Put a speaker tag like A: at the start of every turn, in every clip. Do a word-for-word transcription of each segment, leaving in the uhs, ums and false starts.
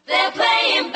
A: They're playing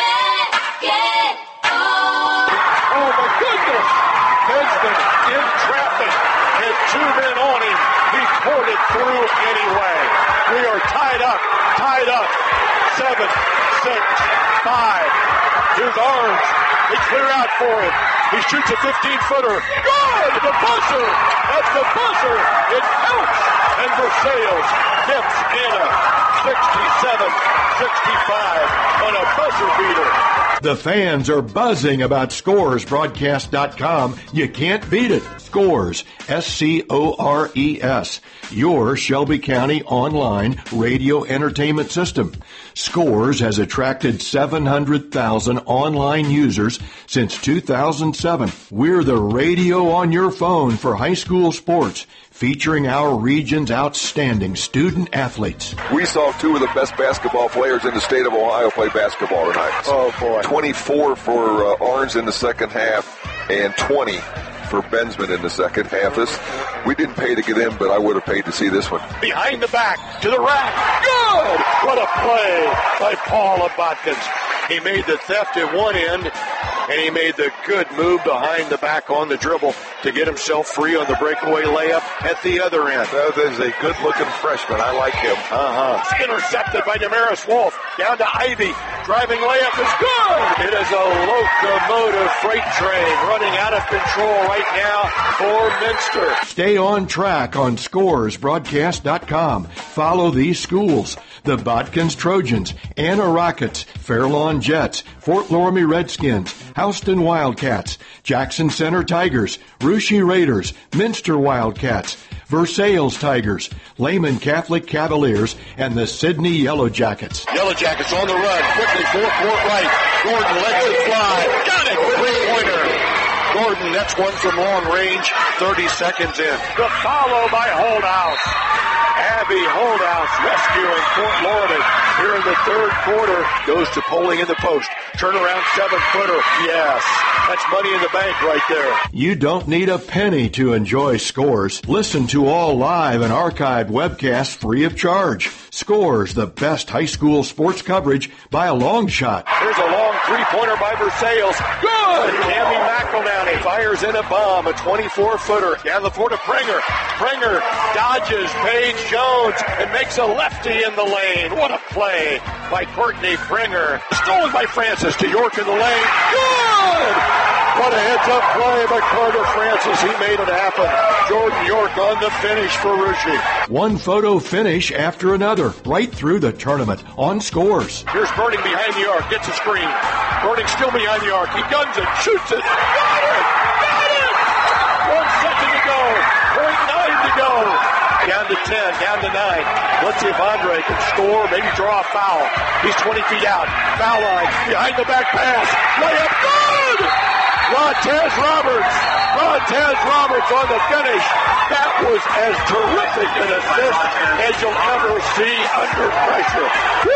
A: basketball.
B: Oh, my goodness. Benjamin in traffic. Had two men on him. He poured it through anyway. We are tied up. Tied up. Seven, six, five. Here's Arns. They clear out for him. He shoots a fifteen-footer. Good! The buzzer! At the buzzer, it counts. And Versailles gets in a sixty-seven sixty-five on a buzzer beater.
C: The fans are buzzing about Scores Broadcast dot com. You can't beat it. Scores, S C O R E S, your Shelby County online radio entertainment system. Scores has attracted seven hundred thousand online users since two thousand seven. We're the radio on your phone for high school sports, featuring our region's outstanding student athletes.
D: We saw two of the best basketball players in the state of Ohio play basketball tonight.
B: Oh, boy.
D: twenty-four for uh, Arns in the second half and twenty for Bensman in the second half. This, we didn't pay to get in, but I would have paid to see this one.
B: Behind the back, to the rack. Good! What a play by Paul Botkins. He made the theft at one end, and he made the good move behind the back on the dribble to get himself free on the breakaway layup at the other end.
D: That is a good-looking freshman. I like him.
B: Uh-huh. Intercepted by Damaris Wolf. Down to Ivy. Driving layup is good. It is a locomotive freight train running out of control right now for Minster.
C: Stay on track on Scores Broadcast dot com. Follow these schools: the Botkins Trojans, Anna Rockets, Fairlawn Jets, Fort Loramie Redskins, Houston Wildcats, Jackson Center Tigers, Russia Raiders, Minster Wildcats, Versailles Tigers, Lehman Catholic Cavaliers, and the Sydney Yellow Jackets.
B: Yellow Jackets on the run. Quickly, four-court right. Gordon lets it fly. Got it. Three-pointer. Gordon, that's one from long range. thirty seconds in. The follow by Holdhouse. Abby Holdhouse rescuing Fort Loramie here in the third quarter. Goes to Poling in the post. Turnaround seven-footer. Yes. That's money in the bank right there.
C: You don't need a penny to enjoy Scores. Listen to all live and archived webcasts free of charge. Scores, the best high school sports coverage by a long shot.
B: Here's a long three-pointer by Versailles. Good! Tammy McEldowney fires in a bomb, a twenty-four-footer. Down the floor to Prenger. Prenger dodges Paige Jones and makes a lefty in the lane. What a play by Courtney Prenger. Stolen by Francis to York in the lane. Good! What a heads-up play by Carter Francis. He made it happen. Jordan York on the finish for Russia.
C: One photo finish after another, right through the tournament on Scores.
B: Here's Birding behind the arc. Gets a screen. Birding still behind the arc. He guns it. Shoots it. Got it! Got it! One second to go. point nine to go. Down to ten. Down to nine. Let's see if Andre can score. Maybe draw a foul. He's twenty feet out. Foul line. Behind the back pass. Layup. Good! Rontez Roberts. Rontez Roberts on the finish. That was as terrific an assist as you'll ever see under pressure.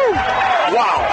B: Woo!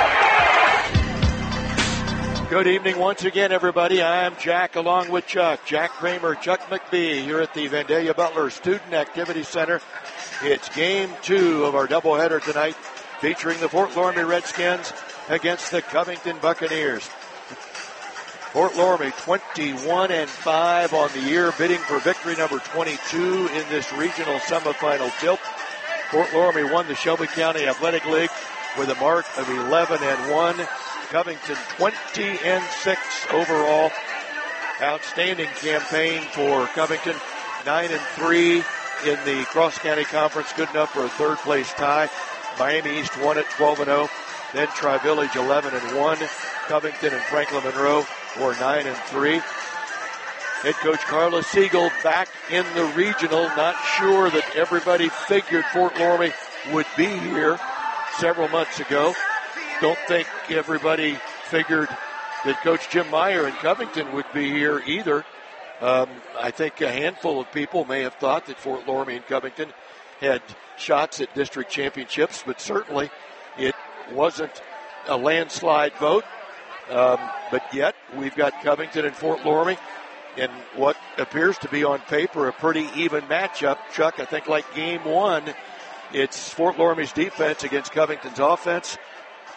B: Wow. Good evening once again, everybody. I'm Jack along with Chuck. Jack Kramer, Chuck McBee here at the Vandalia Butler Student Activity Center. It's game two of our doubleheader tonight, featuring the Fort Loramie Redskins against the Covington Buccaneers. Fort Loramie twenty-one and five on the year, bidding for victory number twenty-two in this regional semifinal tilt. Fort Loramie won the Shelby County Athletic League with a mark of eleven and one. Covington twenty and six overall. Outstanding campaign for Covington. nine and three in the Cross County Conference, good enough for a third place tie. Miami East won at twelve and oh. Then Tri-Village eleven and one. Covington and Franklin Monroe were nine and three. Head coach Carla Siegel back in the regional. Not sure that everybody figured Fort Loramie would be here several months ago. Don't think everybody figured that Coach Jim Meyer in Covington would be here either. Um, I think a handful of people may have thought that Fort Loramie and Covington had shots at district championships, but certainly it wasn't a landslide vote. Um, but yet, we've got Covington and Fort Loramie in what appears to be on paper a pretty even matchup. Chuck, I think like game one, it's Fort Loramie's defense against Covington's offense.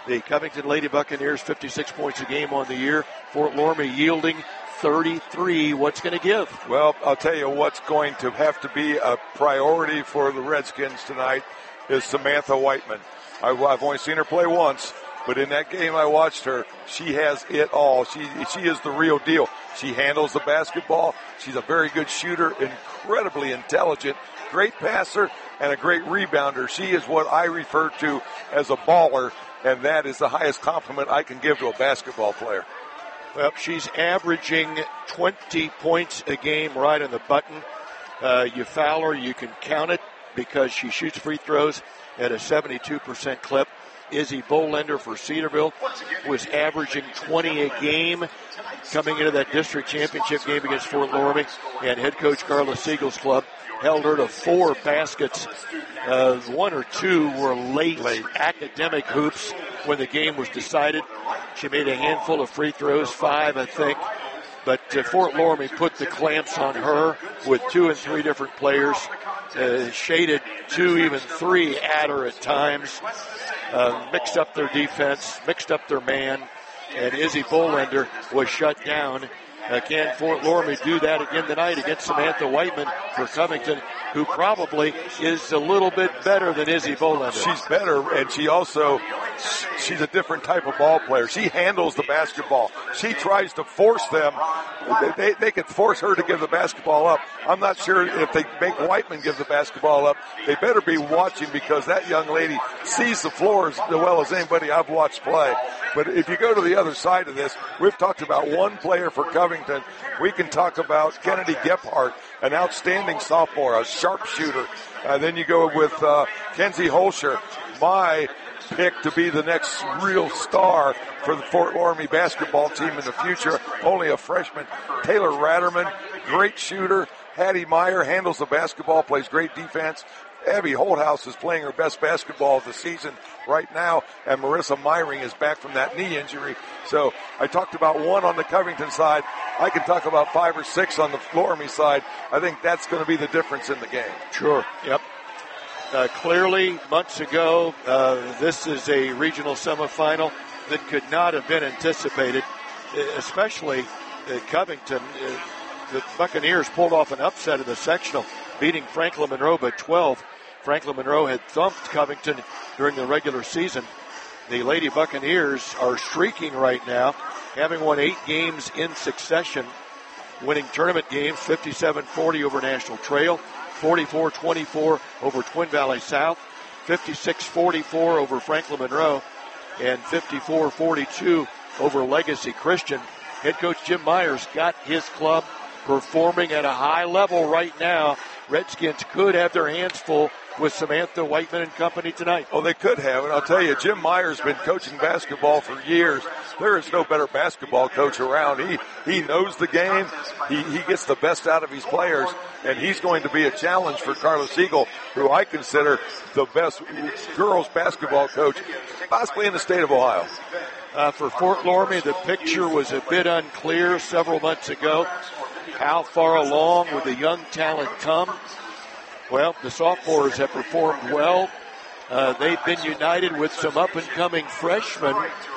B: The Covington Lady Buccaneers, fifty-six points a game on the year. Fort Loramie yielding thirty-three. What's going to give?
A: Well, I'll tell you what's going to have to be a priority for the Redskins tonight is Samantha Whiteman. I've, I've only seen her play once, but in that game I watched her. She has it all. She she is the real deal. She handles the basketball. She's a very good shooter, incredibly intelligent, great passer, and a great rebounder. She is what I refer to as a baller, and that is the highest compliment I can give to a basketball player.
B: Well, she's averaging twenty points a game right on the button. Uh, you foul her, you can count it because she shoots free throws at a seventy-two percent clip. Izzy Bolender for Cedarville was averaging twenty a game coming into that district championship game against Fort Loramie, and head coach Carla Siegel's club held her to four baskets. Uh, one or two were late, late academic hoops when the game was decided. She made a handful of free throws, five, I think. But uh, Fort Loramie put the clamps on her with two and three different players, uh, shaded two, even three at her at times, uh, mixed up their defense, mixed up their man, and Izzy Bolender was shut down. Uh, can Fort Loramie do that again tonight against Samantha Whiteman for Covington, who probably is a little bit better than Izzy Bolender?
A: She's better, and she also, she's a different type of ball player. She handles the basketball. She tries to force them. They, they can force her to give the basketball up. I'm not sure if they make Whiteman give the basketball up. They better be watching because that young lady sees the floor as well as anybody I've watched play. But if you go to the other side of this, we've talked about one player for Covington. We can talk about Kennedy Gephardt, an outstanding sophomore, a sharpshooter. Uh, then you go with uh, Kenzie Holscher, my pick to be the next real star for the Fort Loramie basketball team in the future. Only a freshman. Taylor Ratterman, great shooter. Hattie Meyer handles the basketball, plays great defense. Abby Holthouse is playing her best basketball of the season right now, and Marissa Meyring is back from that knee injury. So I talked about one on the Covington side. I can talk about five or six on the Loramie side. I think that's going to be the difference in the game.
B: Sure, yep. Uh, clearly, months ago, uh, this is a regional semifinal that could not have been anticipated, especially uh, Covington. Uh, the Buccaneers pulled off an upset in the sectional, beating Franklin Monroe by twelve. Franklin Monroe had thumped Covington during the regular season. The Lady Buccaneers are streaking right now, having won eight games in succession, winning tournament games fifty-seven forty over National Trail, forty-four twenty-four over Twin Valley South, fifty-six forty-four over Franklin Monroe, and fifty-four forty-two over Legacy Christian. Head coach Jim Myers got his club performing at a high level right now. Redskins could have their hands full with Samantha Whiteman and company tonight.
A: Oh, they could have, and I'll tell you, Jim Myers has been coaching basketball for years. There is no better basketball coach around. He he knows the game. He, he gets the best out of his players, and he's going to be a challenge for Carla Siegel, who I consider the best girls basketball coach possibly in the state of Ohio.
B: Uh, for Fort Loramie, the picture was a bit unclear several months ago. How far along would the young talent come? Well, the sophomores have performed well. Uh, they've been united with some up-and-coming freshmen.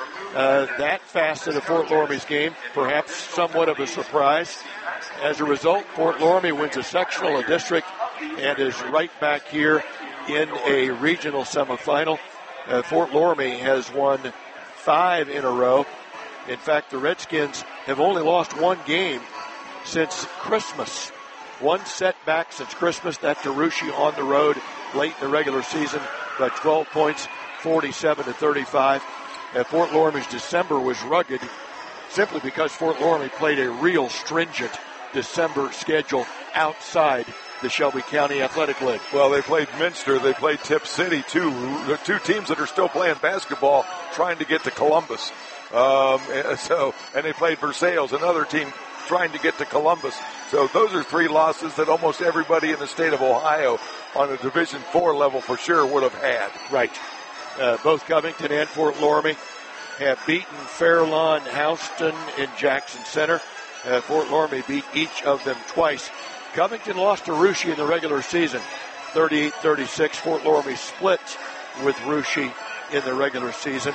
B: Uh, that facet of Fort Loramie's game, perhaps somewhat of a surprise. As a result, Fort Loramie wins a sectional, a district, and is right back here in a regional semifinal. Uh, Fort Loramie has won five in a row. In fact, the Redskins have only lost one game since Christmas. One setback since Christmas, that to Russia on the road late in the regular season by twelve points, forty-seven to thirty-five. And Fort Loramie's December was rugged simply because Fort Loramie played a real stringent December schedule outside the Shelby County Athletic League.
A: Well, they played Minster, they played Tip City, too. The two teams that are still playing basketball trying to get to Columbus. Um, so, and they played Versailles, another team trying to get to Columbus. So those are three losses that almost everybody in the state of Ohio on a Division Four level for sure would have had.
B: Right. Uh, both Covington and Fort Loramie have beaten Fairlawn, Houston, and Jackson Center. Uh, Fort Loramie beat each of them twice. Covington lost to Russia in the regular season, thirty-eight thirty-six. Fort Loramie split with Russia in the regular season.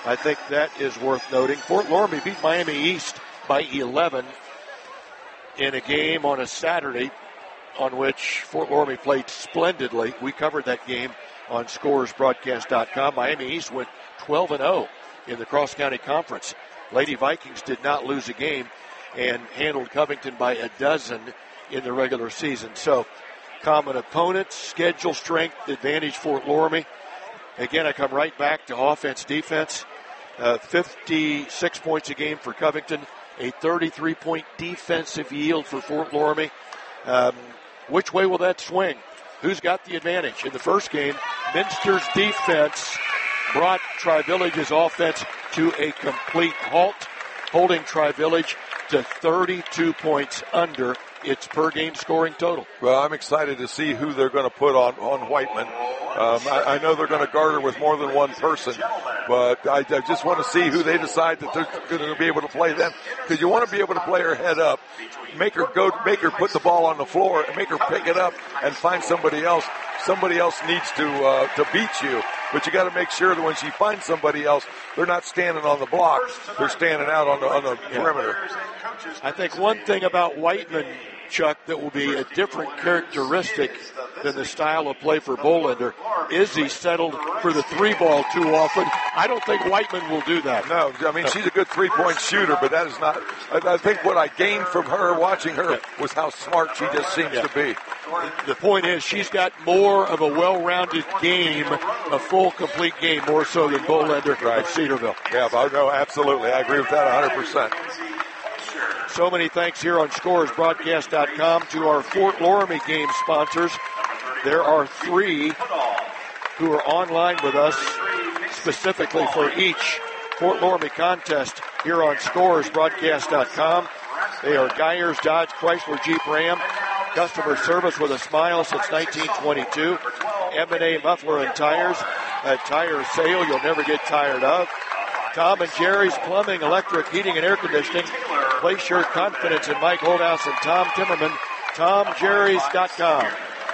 B: I think that is worth noting. Fort Loramie beat Miami East by eleven in a game on a Saturday on which Fort Loramie played splendidly. We covered that game on scores broadcast dot com. Miami East went twelve and oh in the cross-county conference. Lady Vikings did not lose a game and handled Covington by a dozen in the regular season. So, common opponents, schedule strength, advantage Fort Loramie. Again, I come right back to offense, defense. Uh, fifty-six points a game for Covington, a thirty-three point defensive yield for Fort Loramie. Um, which way will that swing? Who's got the advantage? In the first game, Minster's defense brought Tri-Village's offense to a complete halt, holding Tri-Village to thirty-two points under its per-game scoring total.
A: Well, I'm excited to see who they're going to put on, on Whiteman. Um, I, I know they're going to guard her with more than one person, but I, I just want to see who they decide that they're going to be able to play them, because you want to be able to play her head up, make her go, make her put the ball on the floor, and make her pick it up and find somebody else. Somebody else needs to uh, to beat you, but you got to make sure that when she finds somebody else, they're not standing on the block; they're standing out on the on the yeah. perimeter.
B: I think one thing about Whiteman, Chuck, that will be a different characteristic than the style of play for Bolender. Izzy settled for the three ball too often. I don't think Whiteman will do that.
A: No, I mean, no. She's a good three-point shooter, but that is not, I, I think what I gained from her watching her was how smart she just seems yeah. to be.
B: The point is she's got more of a well-rounded game, a full, complete game, more so than Bolender right. of Cedarville.
A: Yeah, no, absolutely. I agree with that one hundred percent.
B: So many thanks here on scores broadcast dot com to our Fort Loramie game sponsors. There are three who are online with us specifically for each Fort Loramie contest here on scores broadcast dot com. They are Geyers Dodge Chrysler Jeep Ram, customer service with a smile since nineteen twenty-two. M and A Muffler and Tires, a tire sale you'll never get tired of. Tom and Jerry's Plumbing, Electric, Heating, and Air Conditioning. Place your confidence in Mike Holdhouse and Tom Timmerman. Tom Jerry's dot com.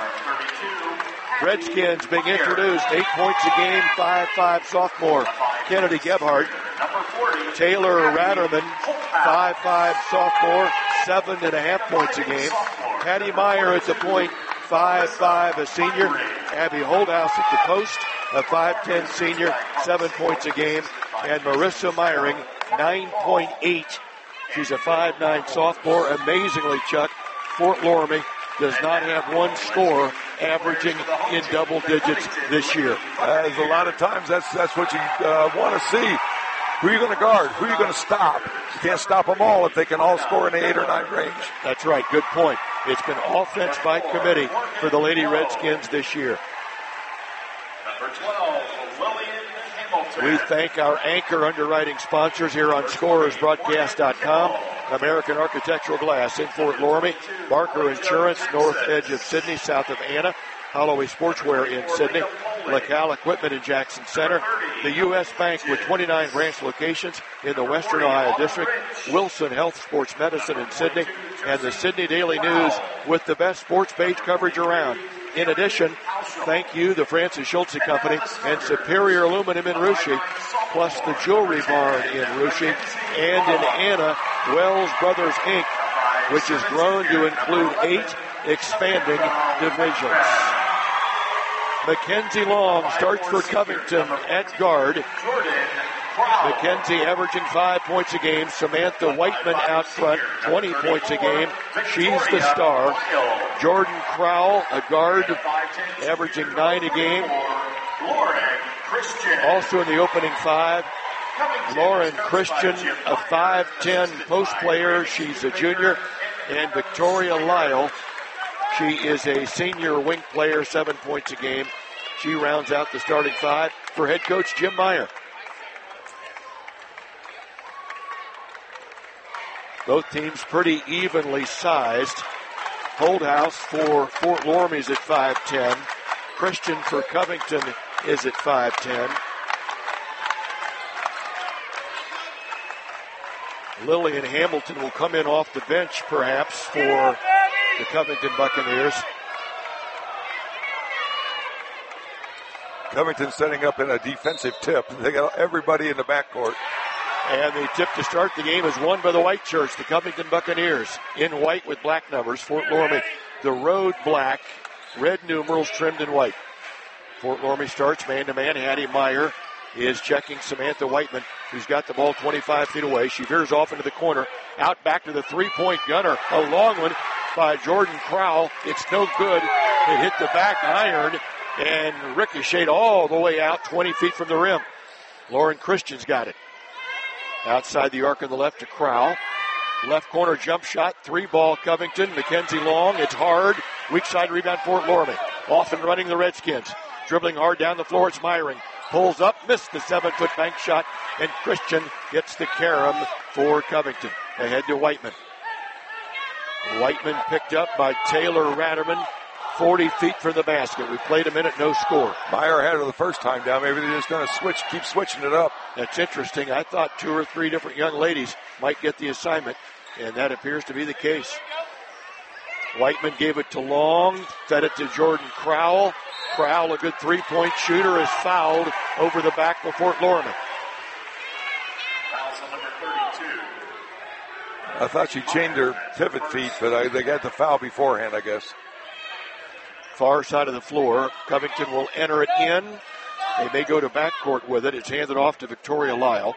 B: Redskins being introduced. Eight points a game. five five sophomore Kennedy Gebhardt. Taylor Ratterman. five five sophomore. Seven and a half points a game. Patty Meyer at the point. five five a senior. Abby Holdhouse at the post. A five ten senior. Seven points a game. And Marissa Meyering. nine point eight. She's a five nine sophomore. Amazingly, Chuck, Fort Loramie does not have one score averaging in double digits this year.
A: As a lot of times, that's that's what you uh, want to see. Who are you going to guard? Who are you going to stop? You can't stop them all if they can all score in the eight or nine range.
B: That's right. Good point. It's been offense by committee for the Lady Redskins this year.
E: Number twelve, Lillian Hamilton.
B: We thank our anchor underwriting sponsors here on scores broadcast dot com. American Architectural Glass in Fort Loramie, Barker Insurance, north edge of Sydney, south of Anna, Holloway Sportswear in Sydney, LaCal Equipment in Jackson Center, the U S Bank with twenty-nine branch locations in the Western Ohio District, Wilson Health Sports Medicine in Sydney, and the Sydney Daily News with the best sports page coverage around. In addition, thank you, the Francis Schultze Company and Superior Aluminum in Russia, plus the Jewelry Barn in Russia, and in Anna, Wells Brothers Incorporated, which has grown to include eight expanding divisions. Mackenzie Long starts for Covington at guard. Mackenzie averaging five points a game. Samantha Whiteman out front, twenty points a game. She's the star. Jordan Crowell, a guard, averaging nine a game. Also in the opening five, Lauren Christian, a five ten post player. She's a junior. And Victoria Lyle, she is a senior wing player, seven points a game. She rounds out the starting five for head coach Jim Meyer. Both teams pretty evenly sized. Holdhouse for Fort Loramie is at five ten. Christian for Covington is at five ten. Lillian Hamilton will come in off the bench perhaps for the Covington Buccaneers.
A: Covington setting up in a defensive tip. They got everybody in the backcourt.
B: And the tip to start the game is won by the white shirts, the Covington Buccaneers. In white with black numbers. Fort Loramie, the road black, red numerals trimmed in white. Fort Loramie starts man-to-man. Hattie Meyer is checking Samantha Whiteman, who's got the ball twenty-five feet away. She veers off into the corner. Out back to the three-point gunner. A long one by Jordan Crowell. It's no good. It hit the back iron and ricocheted all the way out twenty feet from the rim. Lauren Christian's got it. Outside the arc on the left to Crowell. Left corner jump shot. Three ball Covington. Mackenzie Long. It's hard. Weak side rebound Fort Loramie. Off and running the Redskins. Dribbling hard down the floor. It's Myring. Pulls up. Missed the seven-foot bank shot. And Christian gets the carom for Covington. Ahead to Whiteman. Whiteman picked up by Taylor Ratterman. forty feet from the basket. We played a minute, no score.
A: Meyer had her the first time down. Maybe they're just going to switch, keep switching it up.
B: That's interesting. I thought two or three different young ladies might get the assignment, and that appears to be the case. Whiteman gave it to Long, fed it to Jordan Crowell. Crowell, a good three-point shooter, is fouled over the back of Fort Loramie.
E: Fouls on number thirty-two.
A: I thought she changed her pivot feet, but I, they got the foul beforehand, I guess.
B: Far side of the floor. Covington will enter it in. They may go to backcourt with it. It's handed off to Victoria Lyle.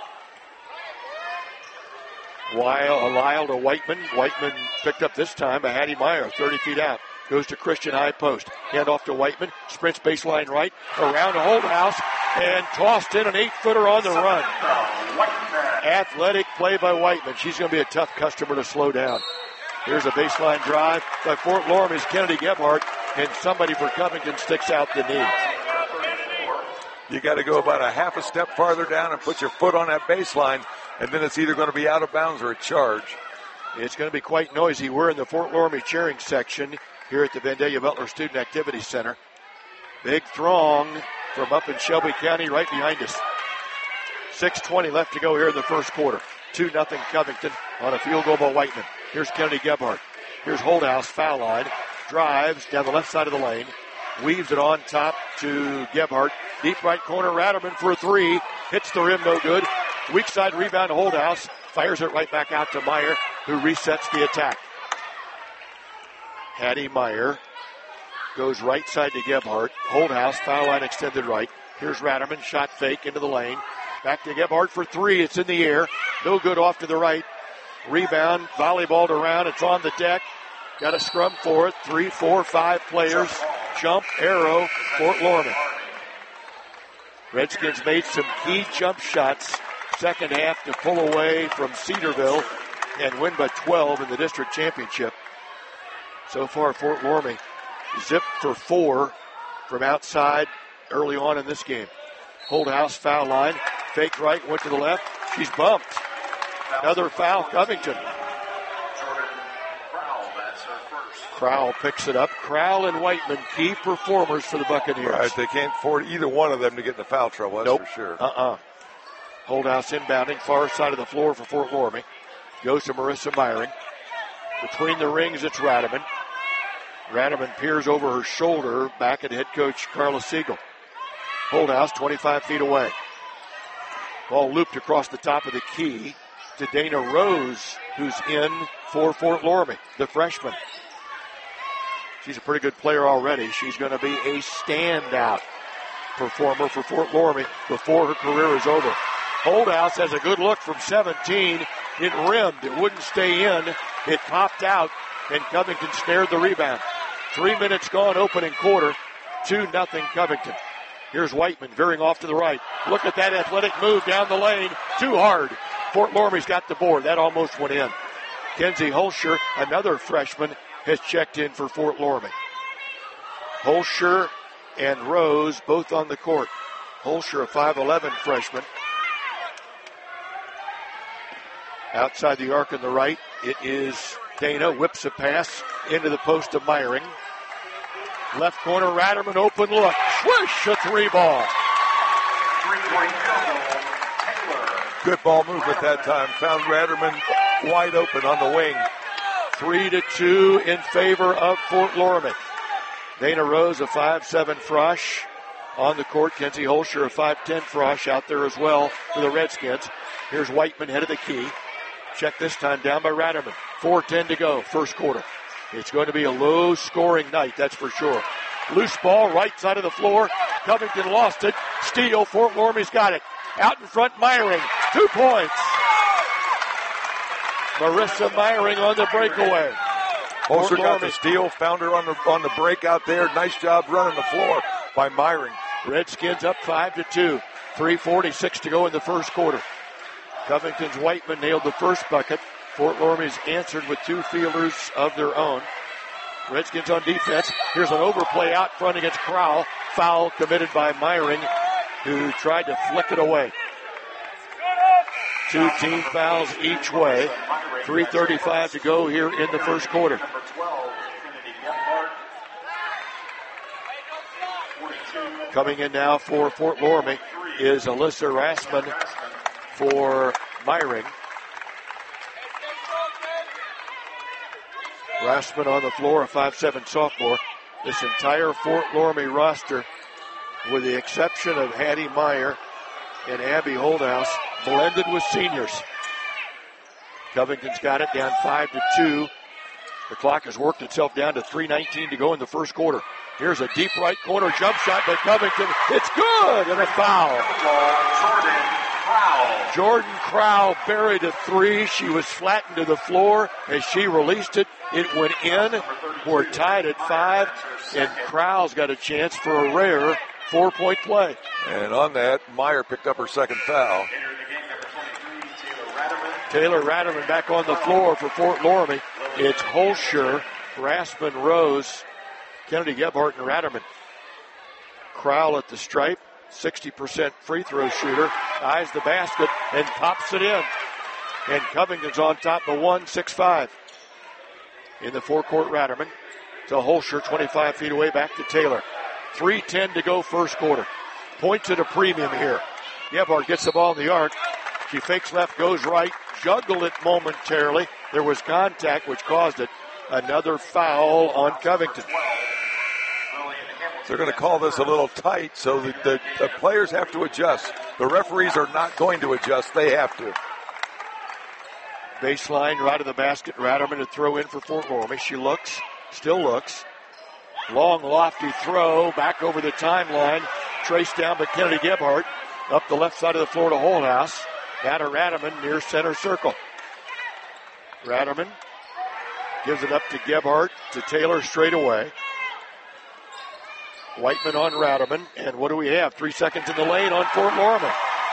B: Lyle, Lyle to Whiteman. Whiteman picked up this time by Hattie Meyer, thirty feet out. Goes to Christian high post. Hand off to Whiteman. Sprints baseline right. Around to Holdhouse. And tossed in an eight-footer on the run. Athletic play by Whiteman. She's going to be a tough customer to slow down. Here's a baseline drive by Fort Loramie's Kennedy Gebhardt. And somebody for Covington sticks out the knee.
A: You got to go about a half a step farther down and put your foot on that baseline, and then it's either going to be out of bounds or a charge.
B: It's going to be quite noisy. We're in the Fort Loramie cheering section here at the Vandalia Butler Student Activity Center. Big throng from up in Shelby County right behind us. six twenty left to go here in the first quarter. two nothing Covington on a field goal by Whiteman. Here's Kennedy Gebhardt. Here's Holdhouse, foul line. Drives down the left side of the lane. Weaves it on top to Gebhardt. Deep right corner, Ratterman for a three. Hits the rim, no good. Weak side rebound to Holdhouse. Fires it right back out to Meyer, who resets the attack. Hattie Meyer goes right side to Gebhardt. Holdhouse, foul line extended right. Here's Ratterman, shot fake into the lane. Back to Gebhardt for three. It's in the air. No good off to the right. Rebound, volleyballed around. It's on the deck. Got a scrum for it. Three, four, five players. Jump, arrow, Fort Loramie. Redskins made some key jump shots second half to pull away from Cedarville and win by twelve in the district championship. So far, Fort Loramie zipped for four from outside early on in this game. Holdhouse, foul line. Fake right, went to the left. She's bumped. Another foul, Covington. Crowell picks it up. Crowell and Whiteman, key performers for the Buccaneers.
A: Right, they can't afford either one of them to get in the foul trouble, that's
B: nope.
A: for sure.
B: Uh-uh. Holdhouse inbounding, far side of the floor for Fort Loramie. Goes to Marissa Myring. Between the rings, it's Ratterman. Ratterman peers over her shoulder back at head coach Carla Siegel. Holdhouse twenty-five feet away. Ball looped across the top of the key to Dana Rose, who's in for Fort Loramie, the freshman. She's a pretty good player already. She's going to be a standout performer for Fort Loramie before her career is over. Holdhouse has a good look from seventeen. It rimmed. It wouldn't stay in. It popped out, and Covington snared the rebound. Three minutes gone, opening quarter. two nothing Covington. Here's Whiteman veering off to the right. Look at that athletic move down the lane. Too hard. Fort Loramie's got the board. That almost went in. Kenzie Holscher, another freshman, has checked in for Fort Loramie. Holscher and Rose both on the court. Holscher, a five eleven freshman. Outside the arc on the right, it is Dana. Whips a pass into the post of Myring. Left corner, Ratterman, open look. Swish, a three ball.
E: Three-point field goal, Taylor.
A: Good ball movement that time. Found Ratterman wide open on the wing.
B: Three to two in favor of Fort Loramie. Dana Rose, a five seven Frosh. on the court. Kenzie Holscher, a five ten frosh out there as well for the Redskins. Here's Whiteman, head of the key. Check this time down by Ratterman. four ten to go, first quarter. It's going to be a low-scoring night, that's for sure. Loose ball, right side of the floor. Covington lost it. Steele, Fort Loramie's got it. Out in front, Meyering. Two points. Marissa Meyering on the breakaway.
A: Holscher got the steal, found her on the on the break out there. Nice job running the floor by Meyering.
B: Redskins up five to two. three forty-six to go in the first quarter. Covington's Whiteman nailed the first bucket. Fort Loramie's answered with two fielders of their own. Redskins on defense. Here's an overplay out front against Crowell. Foul committed by Meyering, who tried to flick it away. Two team fouls each way. three thirty-five to go here in the first quarter. Coming in now for Fort Loramie is Alyssa Rassman for Meyering. Rassman on the floor, a five seven sophomore. This entire Fort Loramie roster, with the exception of Hattie Meyer and Abby Holdhouse, blended with seniors. Covington's got it down five to two. The clock has worked itself down to three nineteen to go in the first quarter. Here's a deep right corner jump shot by Covington. It's good, and a foul. Jordan Crowell buried a three. She was flattened to the floor. As she released it, it went in. We're tied at five, and Crowell's got a chance for a rare four-point play.
A: And on that, Meyer picked up her second foul.
B: Taylor Ratterman back on the floor for Fort Loramie. It's Holscher, Rassman, Rose, Kennedy Gebhardt, and Ratterman. Crowell at the stripe, sixty percent free throw shooter, eyes the basket and pops it in. And Covington's on top of one, six five. In the forecourt, Ratterman to Holscher, twenty-five feet away, back to Taylor. three ten to go first quarter. Points at a premium here. Gebhardt gets the ball in the arc. She fakes left, goes right, juggled it momentarily. There was contact, which caused it. Another foul on Covington.
A: They're going to call this a little tight, so the, the, the players have to adjust. The referees are not going to adjust. They have to.
B: Baseline, right of the basket. Ratterman to throw in for Fort Loramie. She looks, still looks. Long, lofty throw, back over the timeline. Traced down by Kennedy Gebhardt. Up the left side of the floor to Holdhouse. Now to Ratterman near center circle. Ratterman gives it up to Gebhardt, to Taylor straight away. Whiteman on Ratterman. And what do we have? Three seconds in the lane on Fort Loramie.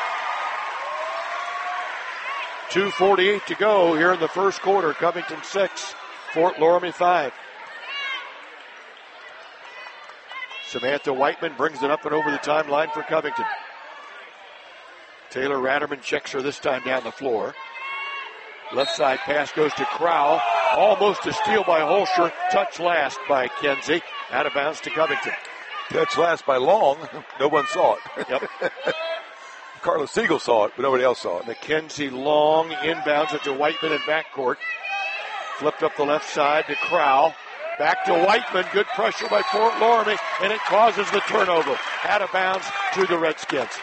B: two forty-eight to go here in the first quarter. Covington six, Fort Loramie five. Samantha Whiteman brings it up and over the timeline for Covington. Taylor Ratterman checks her this time down the floor. Left side pass goes to Crowell. Almost a steal by Holscher. Touch last by Kenzie. Out of bounds to Covington.
A: Touch last by Long. No one saw it.
B: Yep.
A: Carlos Siegel saw it, but nobody else saw it.
B: Mackenzie Long inbounds it to Whiteman in backcourt. Flipped up the left side to Crowell. Back to Whiteman. Good pressure by Fort Loramie, and it causes the turnover. Out of bounds to the Redskins.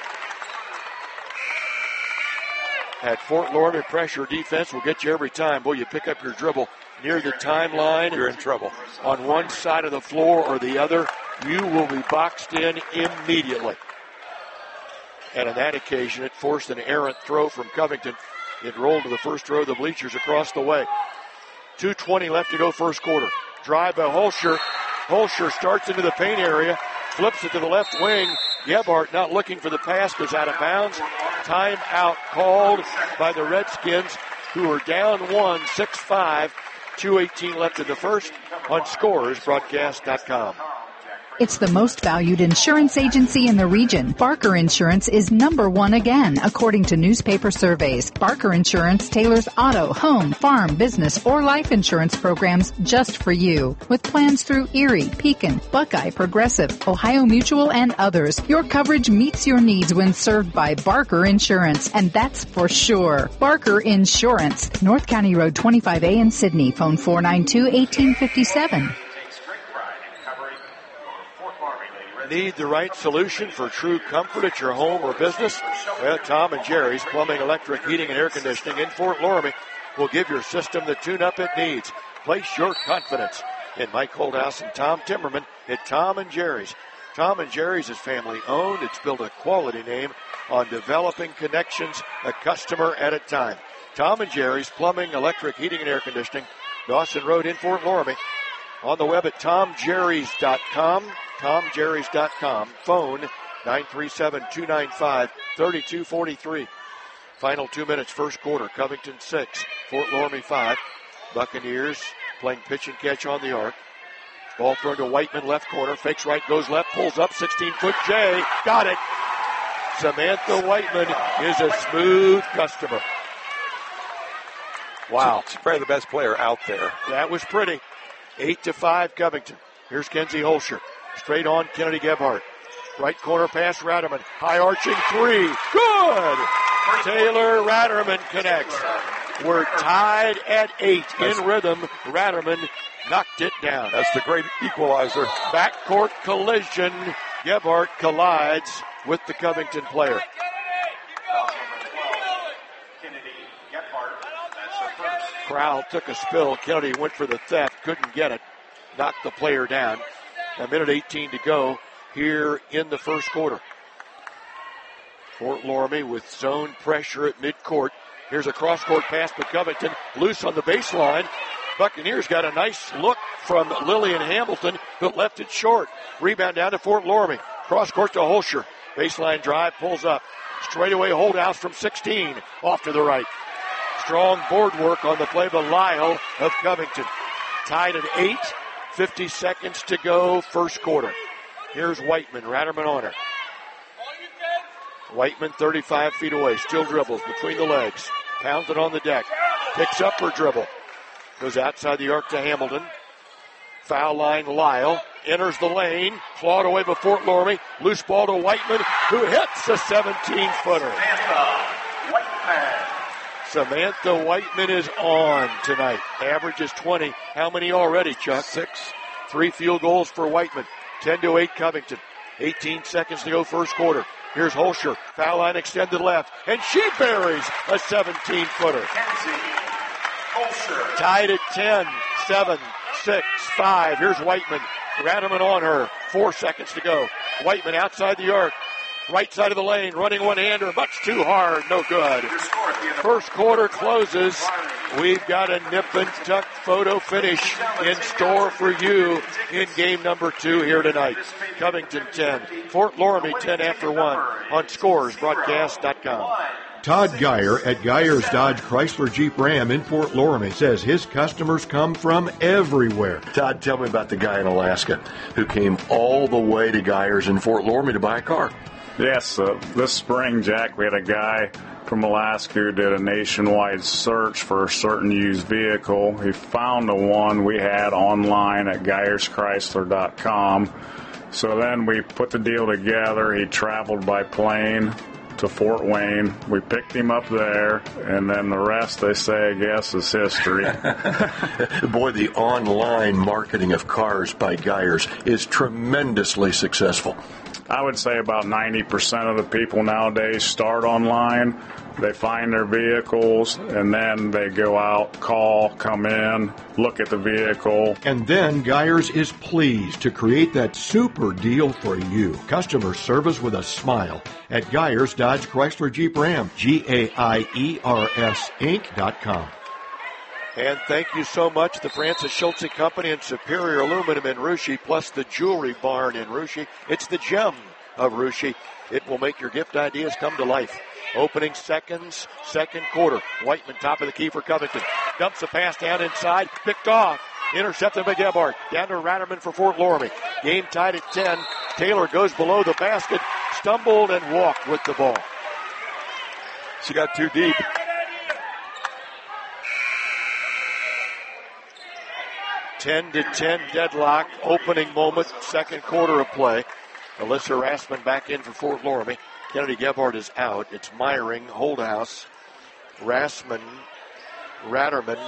B: At Fort Loramie, pressure defense will get you every time. Boy, you pick up your dribble near the timeline,
A: you're in trouble.
B: On one side of the floor or the other, you will be boxed in immediately. And on that occasion, it forced an errant throw from Covington. It rolled to the first row of the bleachers across the way. two twenty left to go first quarter. Drive by Holscher. Holscher starts into the paint area, flips it to the left wing. Gebhardt not looking for the pass, goes out of bounds. Timeout called by the Redskins, who are down one, six five. two eighteen left in the first on Scores Broadcast dot com.
F: It's the most valued insurance agency in the region. Barker Insurance is number one again, according to newspaper surveys. Barker Insurance tailors auto, home, farm, business, or life insurance programs just for you. With plans through Erie, Pekin, Buckeye, Progressive, Ohio Mutual, and others, your coverage meets your needs when served by Barker Insurance, and that's for sure. Barker Insurance, North County Road twenty-five A in Sydney. Phone four nine two, one eight five seven.
B: Need the right solution for true comfort at your home or business? Well, Tom and Jerry's Plumbing, Electric, Heating, and Air Conditioning in Fort Loramie will give your system the tune-up it needs. Place your confidence in Mike Holdhouse and Tom Timmerman at Tom and Jerry's. Tom and Jerry's is family-owned. It's built a quality name on developing connections a customer at a time. Tom and Jerry's Plumbing, Electric, Heating, and Air Conditioning, Dawson Road in Fort Loramie. On the web at tom jerrys dot com, tom jerrys dot com. Phone nine three seven, two nine five, three two four three. Final two minutes, first quarter. Covington six, Fort Loramie five. Buccaneers playing pitch and catch on the arc. Ball thrown to Whiteman, left corner. Fakes right, goes left, pulls up, sixteen-foot J. Got it. Samantha Whiteman is a smooth customer. Wow.
A: She's probably the best player out there.
B: That was pretty. Eight to five, Covington. Here's Kenzie Holscher. Straight on, Kennedy Gebhardt. Right corner pass, Ratterman. High arching three. Good! Taylor Ratterman connects. We're tied at eight in rhythm. Ratterman knocked it down.
A: That's the great equalizer.
B: Backcourt collision. Gebhardt collides with the Covington player. Crowell took a spill. Kennedy went for the theft. Couldn't get it. Knocked the player down. A minute eighteen to go here in the first quarter. Fort Loramie with zone pressure at midcourt. Here's a cross-court pass to Covington. Loose on the baseline. Buccaneers got a nice look from Lillian Hamilton, but left it short. Rebound down to Fort Loramie. Cross-court to Holscher. Baseline drive, pulls up. Straightaway Holdhouse from sixteen. Off to the right. Strong board work on the play by Lyle of Covington. Tied at eight. fifty seconds to go, first quarter. Here's Whiteman. Ratterman on her. Whiteman thirty-five feet away. Still dribbles between the legs. Pounds it on the deck. Picks up her dribble. Goes outside the arc to Hamilton. Foul line, Lyle. Enters the lane. Clawed away by Fort Loramie. Loose ball to Whiteman, who hits a seventeen-footer. Samantha Whiteman is on tonight. Average is twenty. How many already, Chuck?
A: Six.
B: Three field goals for Whiteman. ten to eight Covington. eighteen seconds to go first quarter. Here's Holscher. Foul line extended left. And she buries a seventeen-footer. Tied at ten. seven, six, five. Here's Whiteman. Ratterman on her. Four seconds to go. Whiteman outside the arc. Right side of the lane, running one-hander, much too hard, no good. First quarter closes. We've got a nip and tuck photo finish in store for you in game number two here tonight. Covington ten, Fort Loramie ten after one on scores broadcast dot com.
C: Todd Geyer at Geyer's Dodge Chrysler Jeep Ram in Fort Loramie says his customers come from everywhere.
G: Todd, tell me about the guy in Alaska who came all the way to Geyer's in Fort Loramie to buy a car.
H: Yes, uh, this spring, Jack, we had a guy from Alaska who did a nationwide search for a certain used vehicle. He found the one we had online at Geyers Chrysler dot com. So then we put the deal together. He traveled by plane to Fort Wayne. We picked him up there, and then the rest, they say, I guess, is history.
G: Boy, the online marketing of cars by Geyers is tremendously successful.
H: I would say about ninety percent of the people nowadays start online. They find their vehicles, and then they go out, call, come in, look at the vehicle.
C: And then Geyers is pleased to create that super deal for you. Customer service with a smile at Geyers Dodge Chrysler Jeep Ram, G A I E R S Inc dot com.
B: And thank you so much, the Francis Schultze Company and Superior Aluminum in Russia, plus the Jewelry Barn in Russia. It's the gem of Russia. It will make your gift ideas come to life. Opening seconds, second quarter. Whiteman, top of the key for Covington. Dumps a pass down inside, picked off. Intercepted by Gebhardt. Down to Ratterman for Fort Loramie. Game tied at ten. Taylor goes below the basket, stumbled and walked with the ball.
A: She got too deep.
B: ten to ten deadlock, opening moment, second quarter of play. Alyssa Rassman back in for Fort Loramie. Kennedy Gebhardt is out. It's Meyering, Holdhouse, Rassman, Ratterman,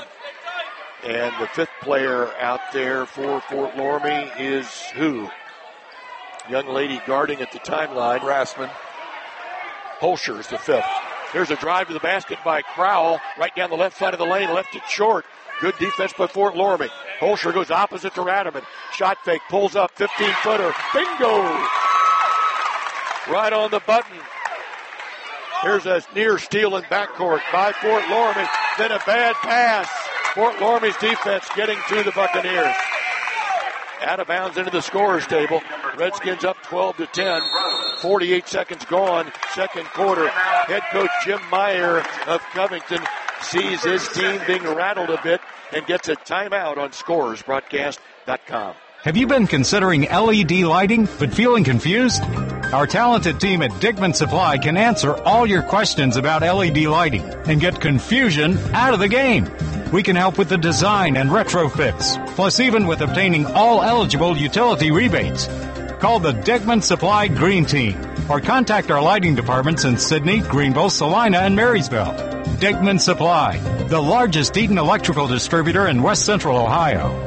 B: and the fifth player out there for Fort Loramie is who? Young lady guarding at the timeline.
A: Rassman.
B: Holscher is the fifth. Here's a drive to the basket by Crowell, right down the left side of the lane, left it short. Good defense by Fort Loramie. Holscher goes opposite to Radaman. Shot fake, pulls up, fifteen-footer. Bingo! Right on the button. Here's a near steal in backcourt by Fort Loramie. Then a bad pass. Fort Loramie's defense getting to the Buccaneers. Out of bounds into the scorer's table. Redskins up twelve to ten. forty-eight seconds gone. Second quarter. Head coach Jim Meyer of Covington sees his team being rattled a bit and gets a timeout on Scores Broadcast dot com.
I: Have you been considering L E D lighting but feeling confused? Our talented team at Dickman Supply can answer all your questions about L E D lighting and get confusion out of the game. We can help with the design and retrofits, plus even with obtaining all eligible utility rebates. Call the Dickman Supply Green Team or contact our lighting departments in Sydney, Greenville, Salina, and Marysville. Dickman Supply, the largest Eaton electrical distributor in West Central Ohio.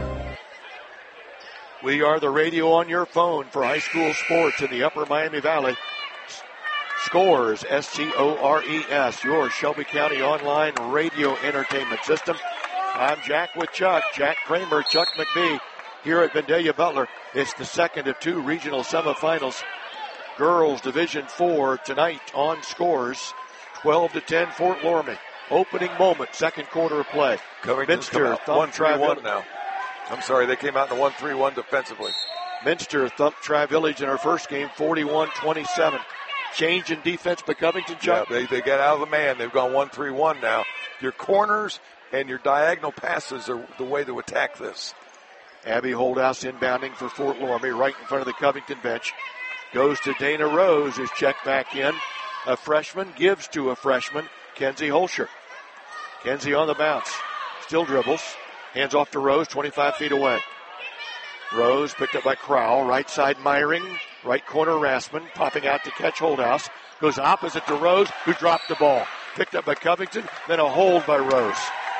B: We are the radio on your phone for high school sports in the Upper Miami Valley. Scores, S C O R E S, your Shelby County online radio entertainment system. I'm Jack with Chuck, Jack Kramer, Chuck McBee here at Vandalia Butler. It's the second of two regional semifinals. Girls Division four tonight on Scores, twelve to ten Fort Loramie. Opening moment, second quarter of play.
A: Covington's come out one three one now. I'm sorry, they came out in the one three one defensively.
B: Minster thumped Tri-Village in our first game, forty-one twenty-seven. Change in defense by Covington, Chuck.
A: Yeah, they, they got out of the man. They've gone one three one now. Your corners and your diagonal passes are the way to attack this.
B: Abby Holdhouse inbounding for Fort Loramie right in front of the Covington bench. Goes to Dana Rose, who's checked back in. A freshman gives to a freshman, Kenzie Holscher. Kenzie on the bounce. Still dribbles. Hands off to Rose, twenty-five feet away. Rose picked up by Crowell. Right side Myring. Right corner Rassman. Popping out to catch Holdhouse. Goes opposite to Rose, who dropped the ball. Picked up by Covington. Then a hold by Rose.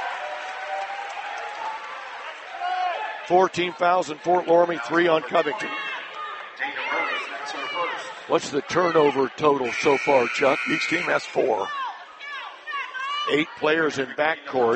B: Four team fouls in Fort Loramie. Three on Covington. What's the turnover total so far, Chuck?
A: Each team has four.
B: Eight players in backcourt.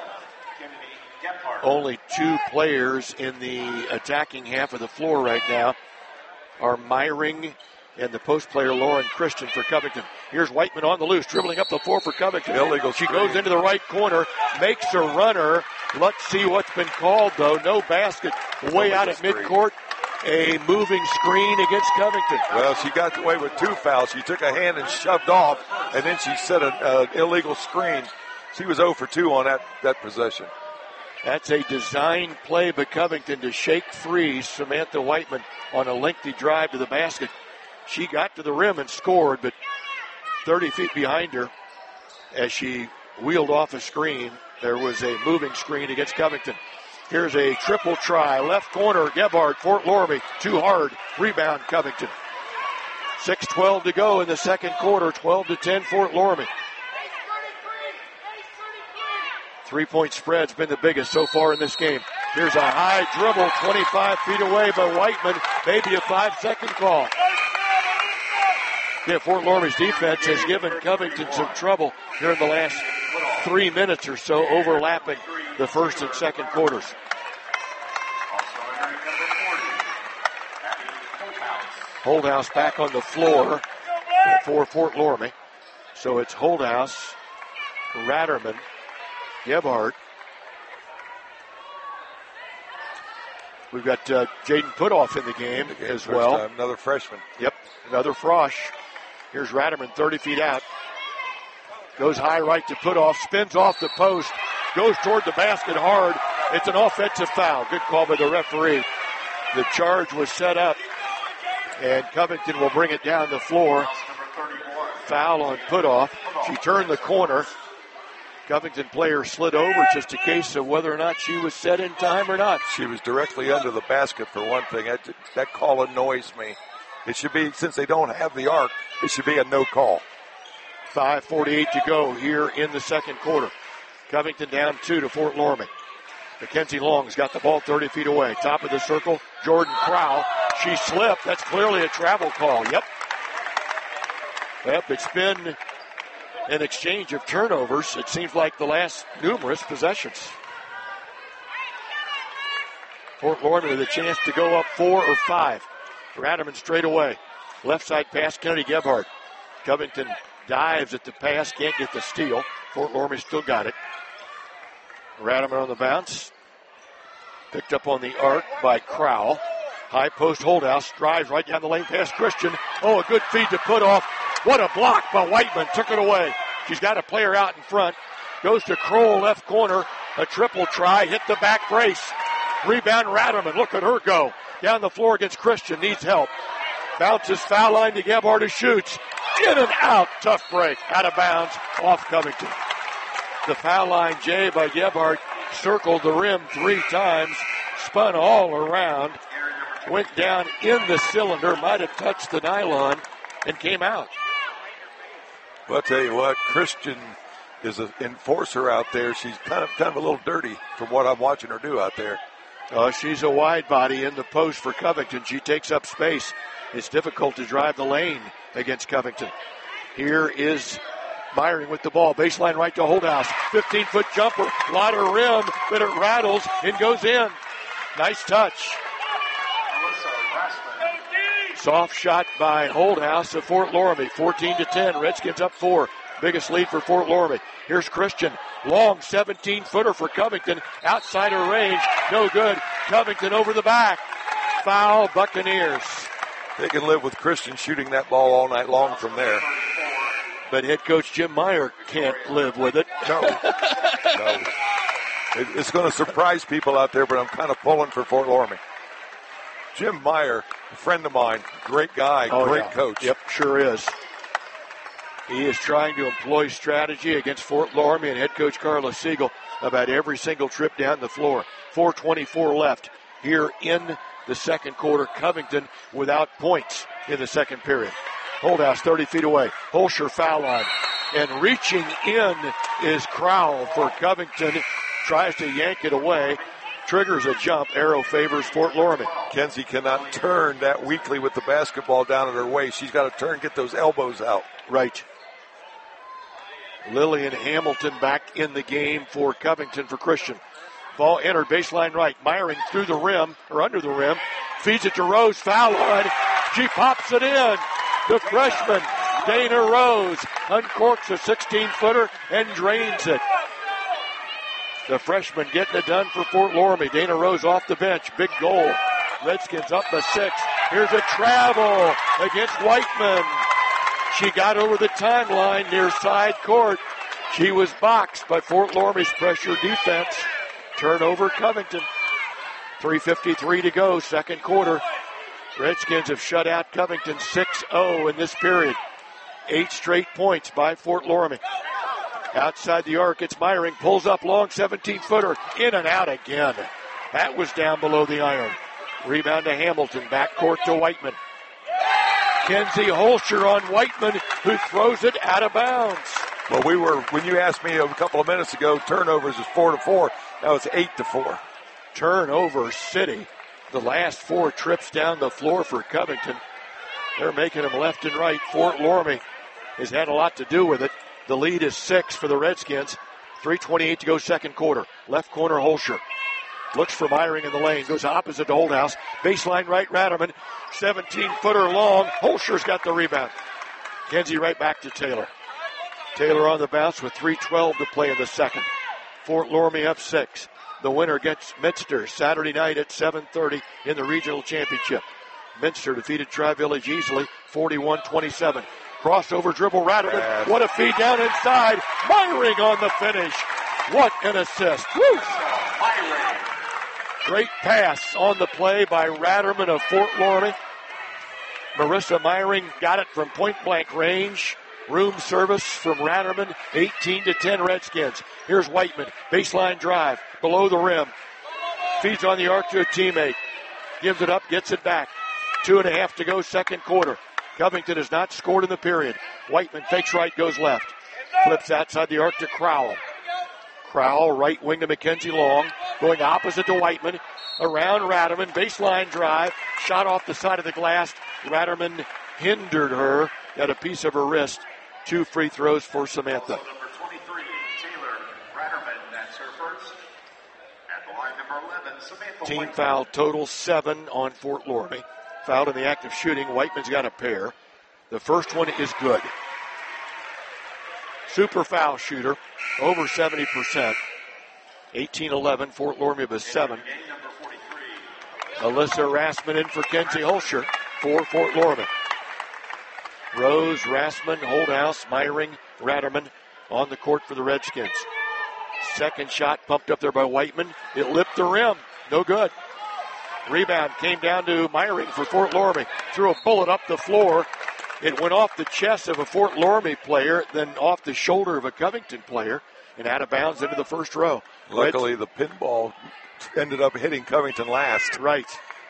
B: Only two players in the attacking half of the floor right now are Myring and the post player Lauren Christian for Covington. Here's Whiteman on the loose, dribbling up the floor for Covington.
A: Illegal.
B: She goes into the right corner, makes a runner. Let's see what's been called, though. No basket. Way out at midcourt. A moving screen against Covington.
A: Well, she got away with two fouls. She took a hand and shoved off, and then she set an uh, illegal screen. She was zero for two on that, that possession.
B: That's a design play by Covington to shake free Samantha Whiteman on a lengthy drive to the basket. She got to the rim and scored, but thirty feet behind her as she wheeled off a screen, there was a moving screen against Covington. Here's a triple try. Left corner, Gebhardt, Fort Loramie. Too hard. Rebound, Covington. six twelve to go in the second quarter. twelve to ten, Fort Loramie. Three-point spread's been the biggest so far in this game. Here's a high dribble, twenty-five feet away by Whiteman. Maybe a five-second call. Yeah, Fort Loramie's defense has given Covington some trouble here in the last three minutes or so, overlapping the first and second quarters. Holdhouse back on the floor for Fort Loramie. So it's Holdhouse, Ratterman, Gebhardt. We've got uh, Jaden Putoff in the game
A: the
B: as well.
A: Time. Another freshman.
B: Yep, another Frosch. Here's Ratterman, thirty feet out. Goes high right to Putoff, spins off the post, goes toward the basket hard. It's an offensive foul. Good call by the referee. The charge was set up, and Covington will bring it down the floor. Foul on Putoff. She turned the corner. Covington player slid over, just a case of whether or not she was set in time or not.
A: She was directly under the basket for one thing. That, that call annoys me. It should be, since they don't have the arc, it should be a no call.
B: five forty-eight to go here in the second quarter. Covington down two to Fort Loramie. Mackenzie Long's got the ball thirty feet away. Top of the circle, Jordan Crowell. She slipped. That's clearly a travel call. Yep. Yep, it's been an exchange of turnovers. It seems like the last numerous possessions. Fort Loramie with a chance to go up four or five. Radaman straight away. Left side pass, Kennedy Gebhardt. Covington dives at the pass, can't get the steal. Fort Loramie still got it. Radaman on the bounce. Picked up on the arc by Crowell. High post Holdhouse, drives right down the lane past Christian. Oh, a good feed to put off. What a block by Whiteman, took it away. She's got a player out in front. Goes to Kroll, left corner. A triple try, hit the back brace. Rebound Radaman, look at her go. Down the floor against Christian, needs help. Bounces foul line to Gebhardt who shoots. In and out, tough break. Out of bounds, off Covington. The foul line, Jay, by Gebhardt, circled the rim three times, spun all around, went down in the cylinder, might have touched the nylon, and came out.
A: Well, I'll tell you what, Christian is an enforcer out there. She's kind of kind of a little dirty from what I'm watching her do out there.
B: Uh, she's a wide body in the post for Covington. She takes up space. It's difficult to drive the lane against Covington. Here is Myring with the ball. Baseline right to Holdhouse. fifteen-foot jumper. Lot of rim, but it rattles and goes in. Nice touch. Soft shot by Holdhouse of Fort Loramie. fourteen to ten. Redskins up four. Biggest lead for Fort Loramie. Here's Christian. Long seventeen-footer for Covington. Outside her range. No good. Covington over the back. Foul, Buccaneers.
A: They can live with Christian shooting that ball all night long from there.
B: But head coach Jim Meyer can't live with it.
A: No. No. It, it's going to surprise people out there, but I'm kind of pulling for Fort Loramie. Jim Meyer, a friend of mine, great guy,
B: oh,
A: great
B: yeah.
A: coach.
B: Yep, sure is. He is trying to employ strategy against Fort Loramie and head coach Carla Siegel about every single trip down the floor. four twenty-four left here in the second quarter. Covington without points in the second period. Holdhouse thirty feet away. Holscher foul line. And reaching in is Crowell for Covington. Tries to yank it away. Triggers a jump. Arrow favors Fort Loramie.
A: Kenzie cannot turn that weakly with the basketball down at her waist. She's got to turn, get those elbows out.
B: Right. Lillian Hamilton back in the game for Covington for Christian. Ball entered baseline right. Myring through the rim, or under the rim. Feeds it to Rose. Foul line. She pops it in. The freshman, Dana Rose, uncorks a sixteen-footer and drains it. The freshman getting it done for Fort Loramie. Dana Rose off the bench. Big goal. Redskins up by six. Here's a travel against Whiteman. She got over the timeline near side court. She was boxed by Fort Loramie's pressure defense. Turnover Covington. three fifty-three to go, second quarter. Redskins have shut out Covington six oh in this period. Eight straight points by Fort Loramie. Outside the arc, it's Myring. Pulls up long, seventeen-footer. In and out again. That was down below the iron. Rebound to Hamilton. Backcourt to Whiteman. Kenzie Holscher on Whiteman, who throws it out of bounds.
A: Well, we were, when you asked me a couple of minutes ago, turnovers is four to four. Now it's eight to four.
B: Turnover city. The last four trips down the floor for Covington. They're making them left and right. Fort Loramie has had a lot to do with it. The lead is six for the Redskins. three twenty-eight to go second quarter. Left corner Holscher. Looks for Myring in the lane. Goes opposite to Holdhouse. Baseline right, Radaman. seventeen-footer long. Holscher's got the rebound. Kenzie right back to Taylor. Taylor on the bounce with three twelve to play in the second. Fort Loramie up six. The winner gets Minster Saturday night at seven thirty in the regional championship. Minster defeated Tri-Village easily, forty-one twenty-seven. Crossover dribble, Radaman. Yes. What a feed down inside. Myring on the finish. What an assist. Woo! Great pass on the play by Radaman of Fort Loramie. Marissa Myring got it from point-blank range. Room service from Radaman, eighteen to ten Redskins. Here's Whiteman, baseline drive, below the rim. Feeds on the arc to a teammate. Gives it up, gets it back. Two and a half to go, second quarter. Covington has not scored in the period. Whiteman fakes right, goes left. Flips outside the arc to Crowell. Crowell, right wing to Mackenzie Long. Going opposite to Whiteman. around Ratterman. Baseline drive. Shot off the side of the glass. Ratterman hindered her at a piece of her wrist. Two free throws for Samantha.
E: Also number twenty-three, Taylor Ratterman. That's her first. At the line, number eleven, Samantha
B: Team
E: Whiteman.
B: foul total seven on Fort Loramie. Fouled in the act of shooting. Whiteman's got a pair. The first one is good. Super foul shooter, over seventy percent. eighteen eleven, Fort Loramie with seven.
E: Game number forty-three.
B: Alyssa Rassman in for Kenzie Holscher for Fort Loramie. Rose, Rassman, Holdhouse, Myring, Ratterman on the court for the Redskins. Second shot pumped up there by Whiteman. It lipped the rim. No good. Rebound came down to Myring for Fort Loramie. Threw a bullet up the floor. It went off the chest of a Fort Loramie player, then off the shoulder of a Covington player, and out of bounds into the first row.
A: Luckily, the pinball ended up hitting Covington last.
B: Right.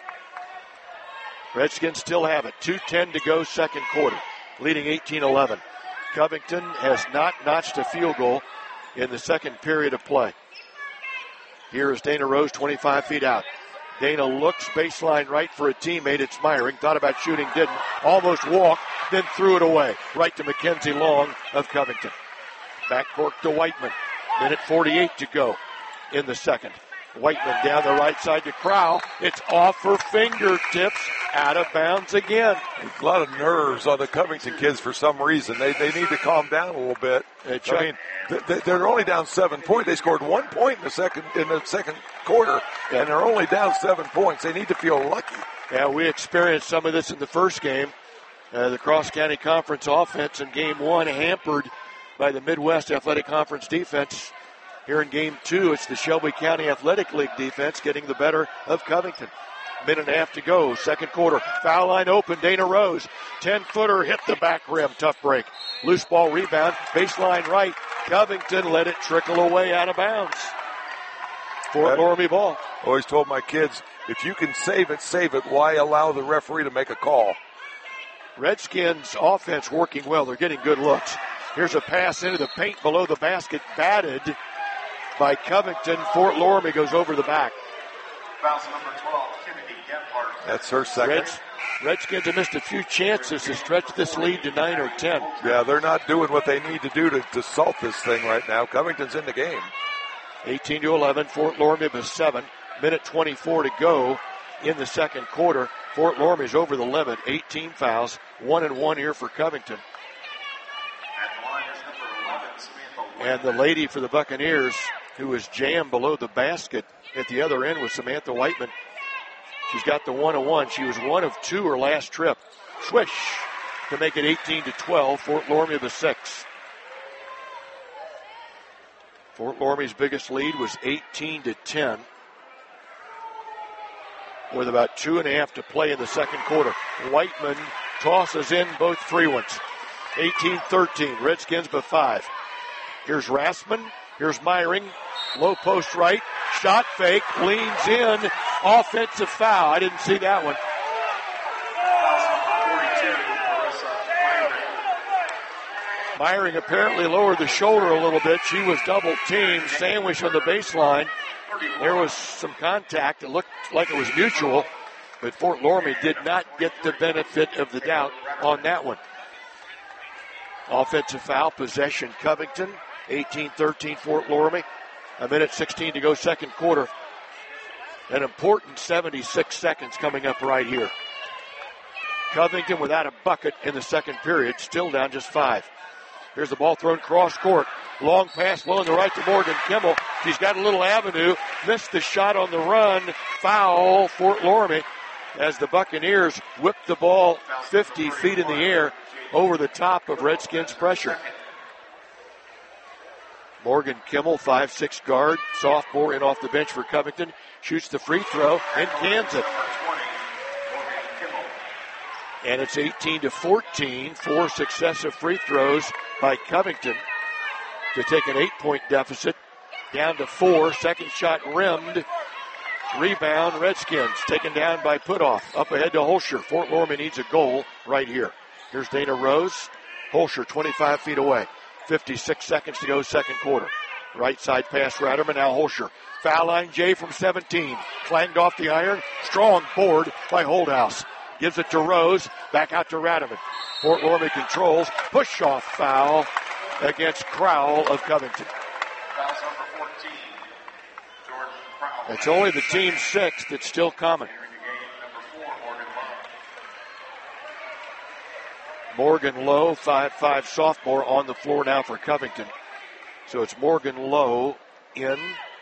B: Redskins still have it. two ten to go, second quarter, leading eighteen eleven. Covington has not notched a field goal in the second period of play. Here is Dana Rose, twenty-five feet out. Dana looks baseline right for a teammate. It's Myring. Thought about shooting, didn't. Almost walked, then threw it away. Right to Mackenzie Long of Covington. Backcourt to Whiteman. Minute forty-eight to go in the second. Whiteman down the right side to Crow. It's off her fingertips, out of bounds again.
A: A lot of nerves on the Covington kids for some reason. They they need to calm down a little bit.
B: Hey, Chuck,
A: I mean, th- they're only down seven points. They scored one point in the second in the second quarter, and they're only down seven points. They need to feel lucky.
B: Yeah, we experienced some of this in the first game. Uh, the Cross County Conference offense in game one hampered by the Midwest Athletic Conference defense. Here in game two, it's the Shelby County Athletic League defense getting the better of Covington. Minute and a half to go, second quarter. Foul line open, Dana Rose. ten-footer hit the back rim, tough break. Loose ball rebound, baseline right. Covington let it trickle away out of bounds. Fort Loramie ball.
A: Always told my kids, if you can save it, save it. Why allow the referee to make a call?
B: Redskins offense working well. They're getting good looks. Here's a pass into the paint below the basket, batted by Covington. Fort Loramie goes over the back.
E: Fouls number twelve, Kennedy Gephardt.
A: That's her second.
B: Reds, Redskins have missed a few chances to stretch this lead to nine or ten.
A: Yeah, they're not doing what they need to do to, to salt this thing right now. Covington's in the game.
B: eighteen to eleven, Fort Loramie with seven. Minute twenty-four to go in the second quarter. Fort Loramie's over the limit. eighteen fouls, one and one here for Covington.
E: At the line is number eleven, Samantha Whiteman.
B: And the lady for the Buccaneers, who is jammed below the basket at the other end, was Samantha Whiteman. She's got the one and one. She was one of two her last trip. Swish to make it eighteen to twelve. Fort Loramie the six. Fort Loramie's biggest lead was eighteen to ten. With about two and a half to play in the second quarter. Whiteman tosses in both free ones. eighteen thirteen, Redskins by five. Here's Rassman, here's Myring, low post right, shot fake, leans in, offensive foul. I didn't see that one. Myring apparently lowered the shoulder a little bit. She was double teamed, sandwiched on the baseline. There was some contact. It looked like it was mutual, but Fort Loramie did not get the benefit of the doubt on that one. Offensive foul, possession, Covington. eighteen thirteen, Fort Loramie. A minute sixteen to go, second quarter. An important seventy-six seconds coming up right here. Covington without a bucket in the second period, still down just five. Here's the ball thrown cross court. Long pass low on the right to Morgan Kimmel. She's got a little avenue. Missed the shot on the run. Foul, Fort Loramie, as the Buccaneers whip the ball fifty feet in the air over the top of Redskins pressure. Morgan Kimmel, five six guard, sophomore, in off the bench for Covington. Shoots the free throw and cans it. And it's eighteen to fourteen. Four successive free throws by Covington to take an eight-point deficit down to four. Second shot rimmed. Rebound, Redskins taken down by Putoff. Up ahead to Holscher. Fort Loramie needs a goal right here. Here's Dana Rose. Holscher twenty-five feet away. fifty-six seconds to go, second quarter. Right side pass, Ratterman. Now Holscher. Foul line, Jay from seventeen. Clanged off the iron. Strong board by Holdhouse. Gives it to Rose. Back out to Ratterman. Fort Loramie controls. Push off foul against Crowell of Covington.
E: Foul number fourteen. Jordan Crowell.
B: It's only the team sixth that's still coming.
E: Here in the game, number four, Morgan Lowe.
B: Morgan Lowe, five five sophomore, on the floor now for Covington. So it's Morgan Lowe in,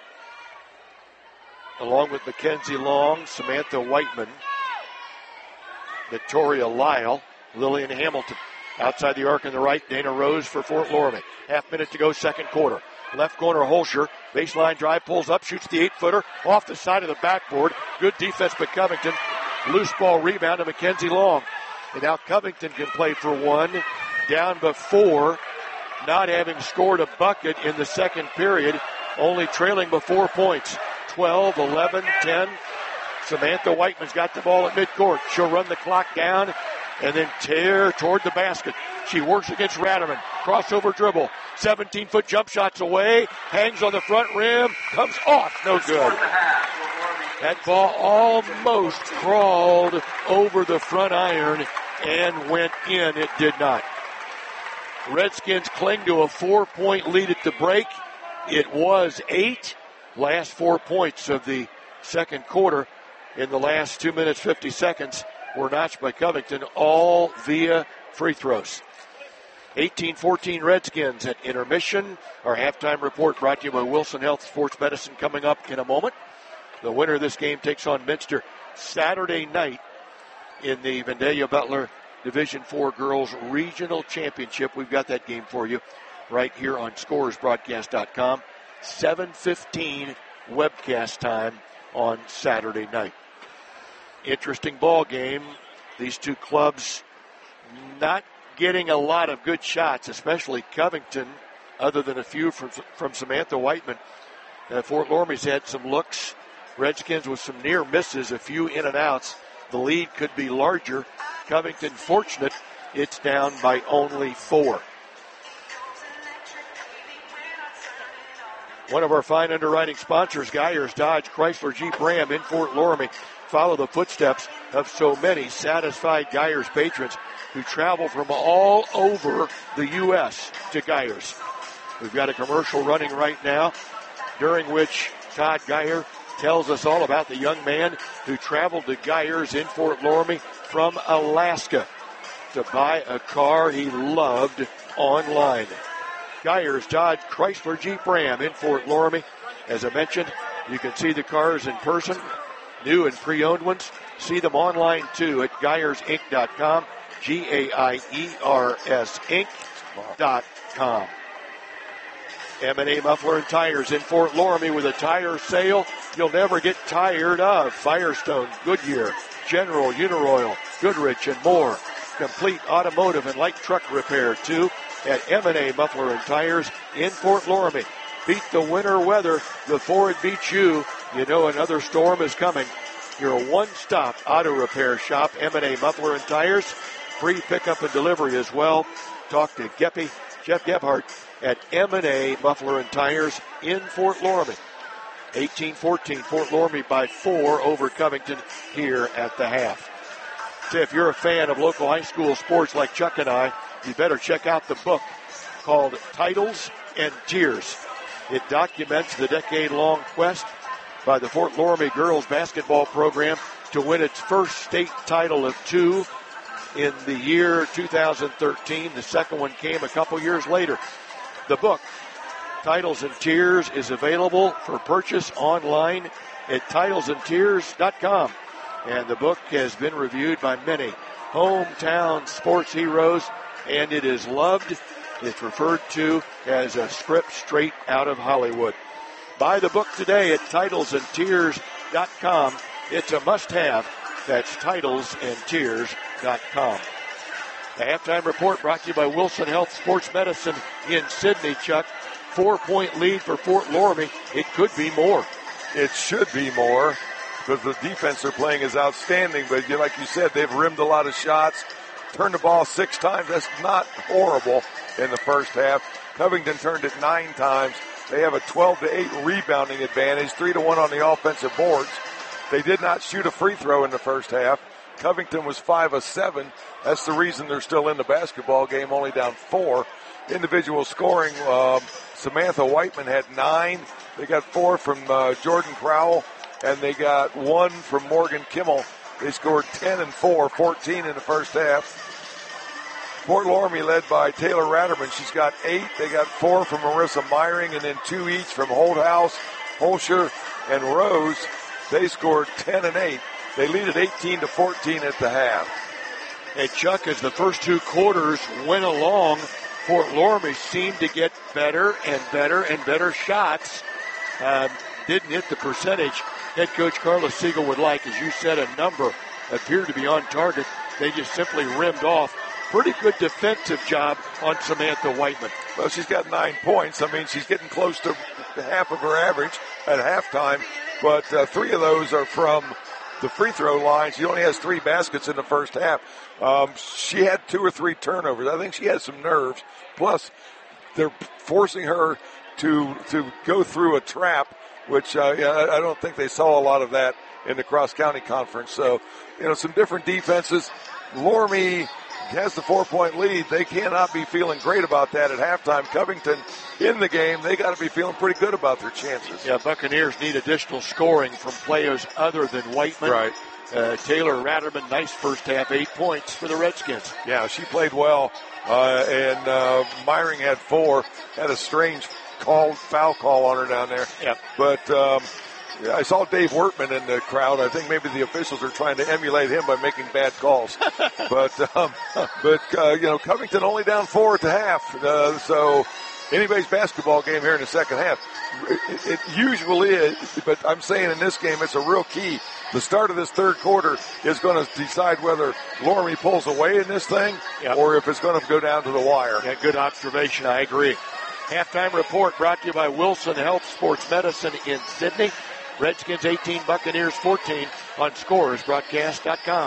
B: along with Mackenzie Long, Samantha Whiteman, Victoria Lyle, Lillian Hamilton. Outside the arc on the right, Dana Rose for Fort Loramie. Half minute to go, second quarter. Left corner, Holscher. Baseline drive, pulls up, shoots the eight-footer off the side of the backboard. Good defense by Covington. Loose ball rebound to Mackenzie Long. And now Covington can play for one. Down before, not having scored a bucket in the second period, only trailing by four points. twelve, eleven, ten. Samantha Whiteman's got the ball at midcourt. She'll run the clock down and then tear toward the basket. She works against Ratterman. Crossover dribble. seventeen-foot jump shots away. Hangs on the front rim. Comes off. No good. That ball almost crawled over the front iron and went in. It did not. Redskins cling to a four-point lead at the break. It was eight. Last four points of the second quarter in the last two minutes, fifty seconds were notched by Covington, all via free throws. eighteen fourteen Redskins at intermission. Our halftime report brought to you by Wilson Health Sports Medicine coming up in a moment. The winner of this game takes on Minster Saturday night in the Vandalia Butler Division four Girls Regional Championship. We've got that game for you right here on scores broadcast dot com. seven fifteen webcast time on Saturday night. Interesting ball game. These two clubs not getting a lot of good shots, especially Covington, other than a few from, from Samantha Whiteman. Uh, Fort Loramie's had some looks. Redskins with some near misses, a few in and outs. The lead could be larger. Covington fortunate, it's down by only four. One of our fine underwriting sponsors, Geyers Dodge Chrysler Jeep Ram in Fort Loramie. Follow the footsteps of so many satisfied Geyers patrons who travel from all over the U S to Geyers. We've got a commercial running right now, during which Todd Geyer tells us all about the young man who traveled to Geyers in Fort Loramie from Alaska to buy a car he loved online. Geyers Dodge Chrysler Jeep Ram in Fort Loramie. As I mentioned, you can see the cars in person, new and pre-owned ones. See them online too at Geyers Inc dot com, G A I E R S Inc dot com. M and A Muffler and Tires in Fort Loramie with a tire sale you'll never get tired of. Firestone, Goodyear, General, Uniroyal, Goodrich, and more. Complete automotive and light truck repair too at M and A Muffler and Tires in Fort Loramie. Beat the winter weather before it beats you. You know another storm is coming. You're a one-stop auto repair shop, M and A Muffler and Tires. Free pickup and delivery as well. Talk to Geppy, Jeff Gebhardt at M and A Muffler and Tires in Fort Loramie. eighteen fourteen, Fort Loramie by four over Covington here at the half. So if you're a fan of local high school sports like Chuck and I, you better check out the book called Titles and Tears. It documents the decade-long quest by the Fort Loramie girls basketball program to win its first state title of two in the year two thousand thirteen. The second one came a couple years later. The book, Titles and Tears, is available for purchase online at titles and tears dot com. And the book has been reviewed by many hometown sports heroes, and it is loved. It's referred to as a script straight out of Hollywood. Buy the book today at titles and tears dot com. It's a must-have. That's titles and tears dot com. The halftime report brought to you by Wilson Health Sports Medicine in Sydney, Chuck. Four-point lead for Fort Loramie. It could be more.
A: It should be more because the defense they're playing is outstanding. But like you said, they've rimmed a lot of shots, turned the ball six times. That's not horrible in the first half. Covington turned it nine times. They have a twelve to eight rebounding advantage, three to one on the offensive boards. They did not shoot a free throw in the first half. Covington was five of seven. That's the reason they're still in the basketball game, only down four. Individual scoring, um, Samantha Whiteman had nine. They got four from uh, Jordan Crowell, and they got one from Morgan Kimmel. They scored ten and four, fourteen in the first half. Fort Loramie led by Taylor Ratterman. She's got eight. They got four from Marissa Meyering, and then two each from Holthouse, Holscher, and Rose. They scored ten and eight. They lead at eighteen to fourteen at the half.
B: And Chuck, as the first two quarters went along, Fort Loramie seemed to get better and better and better shots. Um, didn't hit the percentage head coach Carlos Siegel would like. As you said, a number appeared to be on target. They just simply rimmed off. Pretty good defensive job on Samantha Whiteman.
A: Well, she's got nine points. I mean, she's getting close to half of her average at halftime. But uh, three of those are from the free throw line. She only has three baskets in the first half. Um, she had two or three turnovers. I think she has some nerves. Plus, they're forcing her to to go through a trap, which uh, I don't think they saw a lot of that in the cross-county conference. So, you know, some different defenses. Loramie has the four-point lead. They cannot be feeling great about that at halftime. Covington in the game, they got to be feeling pretty good about their chances.
B: Yeah, Buccaneers need additional scoring from players other than Whiteman.
A: Right.
B: Uh, Taylor Ratterman, nice first half, eight points for the Redskins.
A: Yeah, she played well, uh, and uh, Meyering had four. Had a strange call, foul call on her down there.
B: Yeah.
A: But um, yeah, I saw Dave Wortman in the crowd. I think maybe the officials are trying to emulate him by making bad calls. but um, but uh, you know, Covington only down four at the half. Uh, so anybody's basketball game here in the second half. It, it usually is, but I'm saying in this game it's a real key. The start of this third quarter is going to decide whether Loramie pulls away in this thing
B: yep.
A: or if it's going to go down to the wire.
B: Yeah, good observation. I agree. Halftime report brought to you by Wilson Health Sports Medicine in Sydney. Redskins eighteen, Buccaneers fourteen on scores broadcast dot com.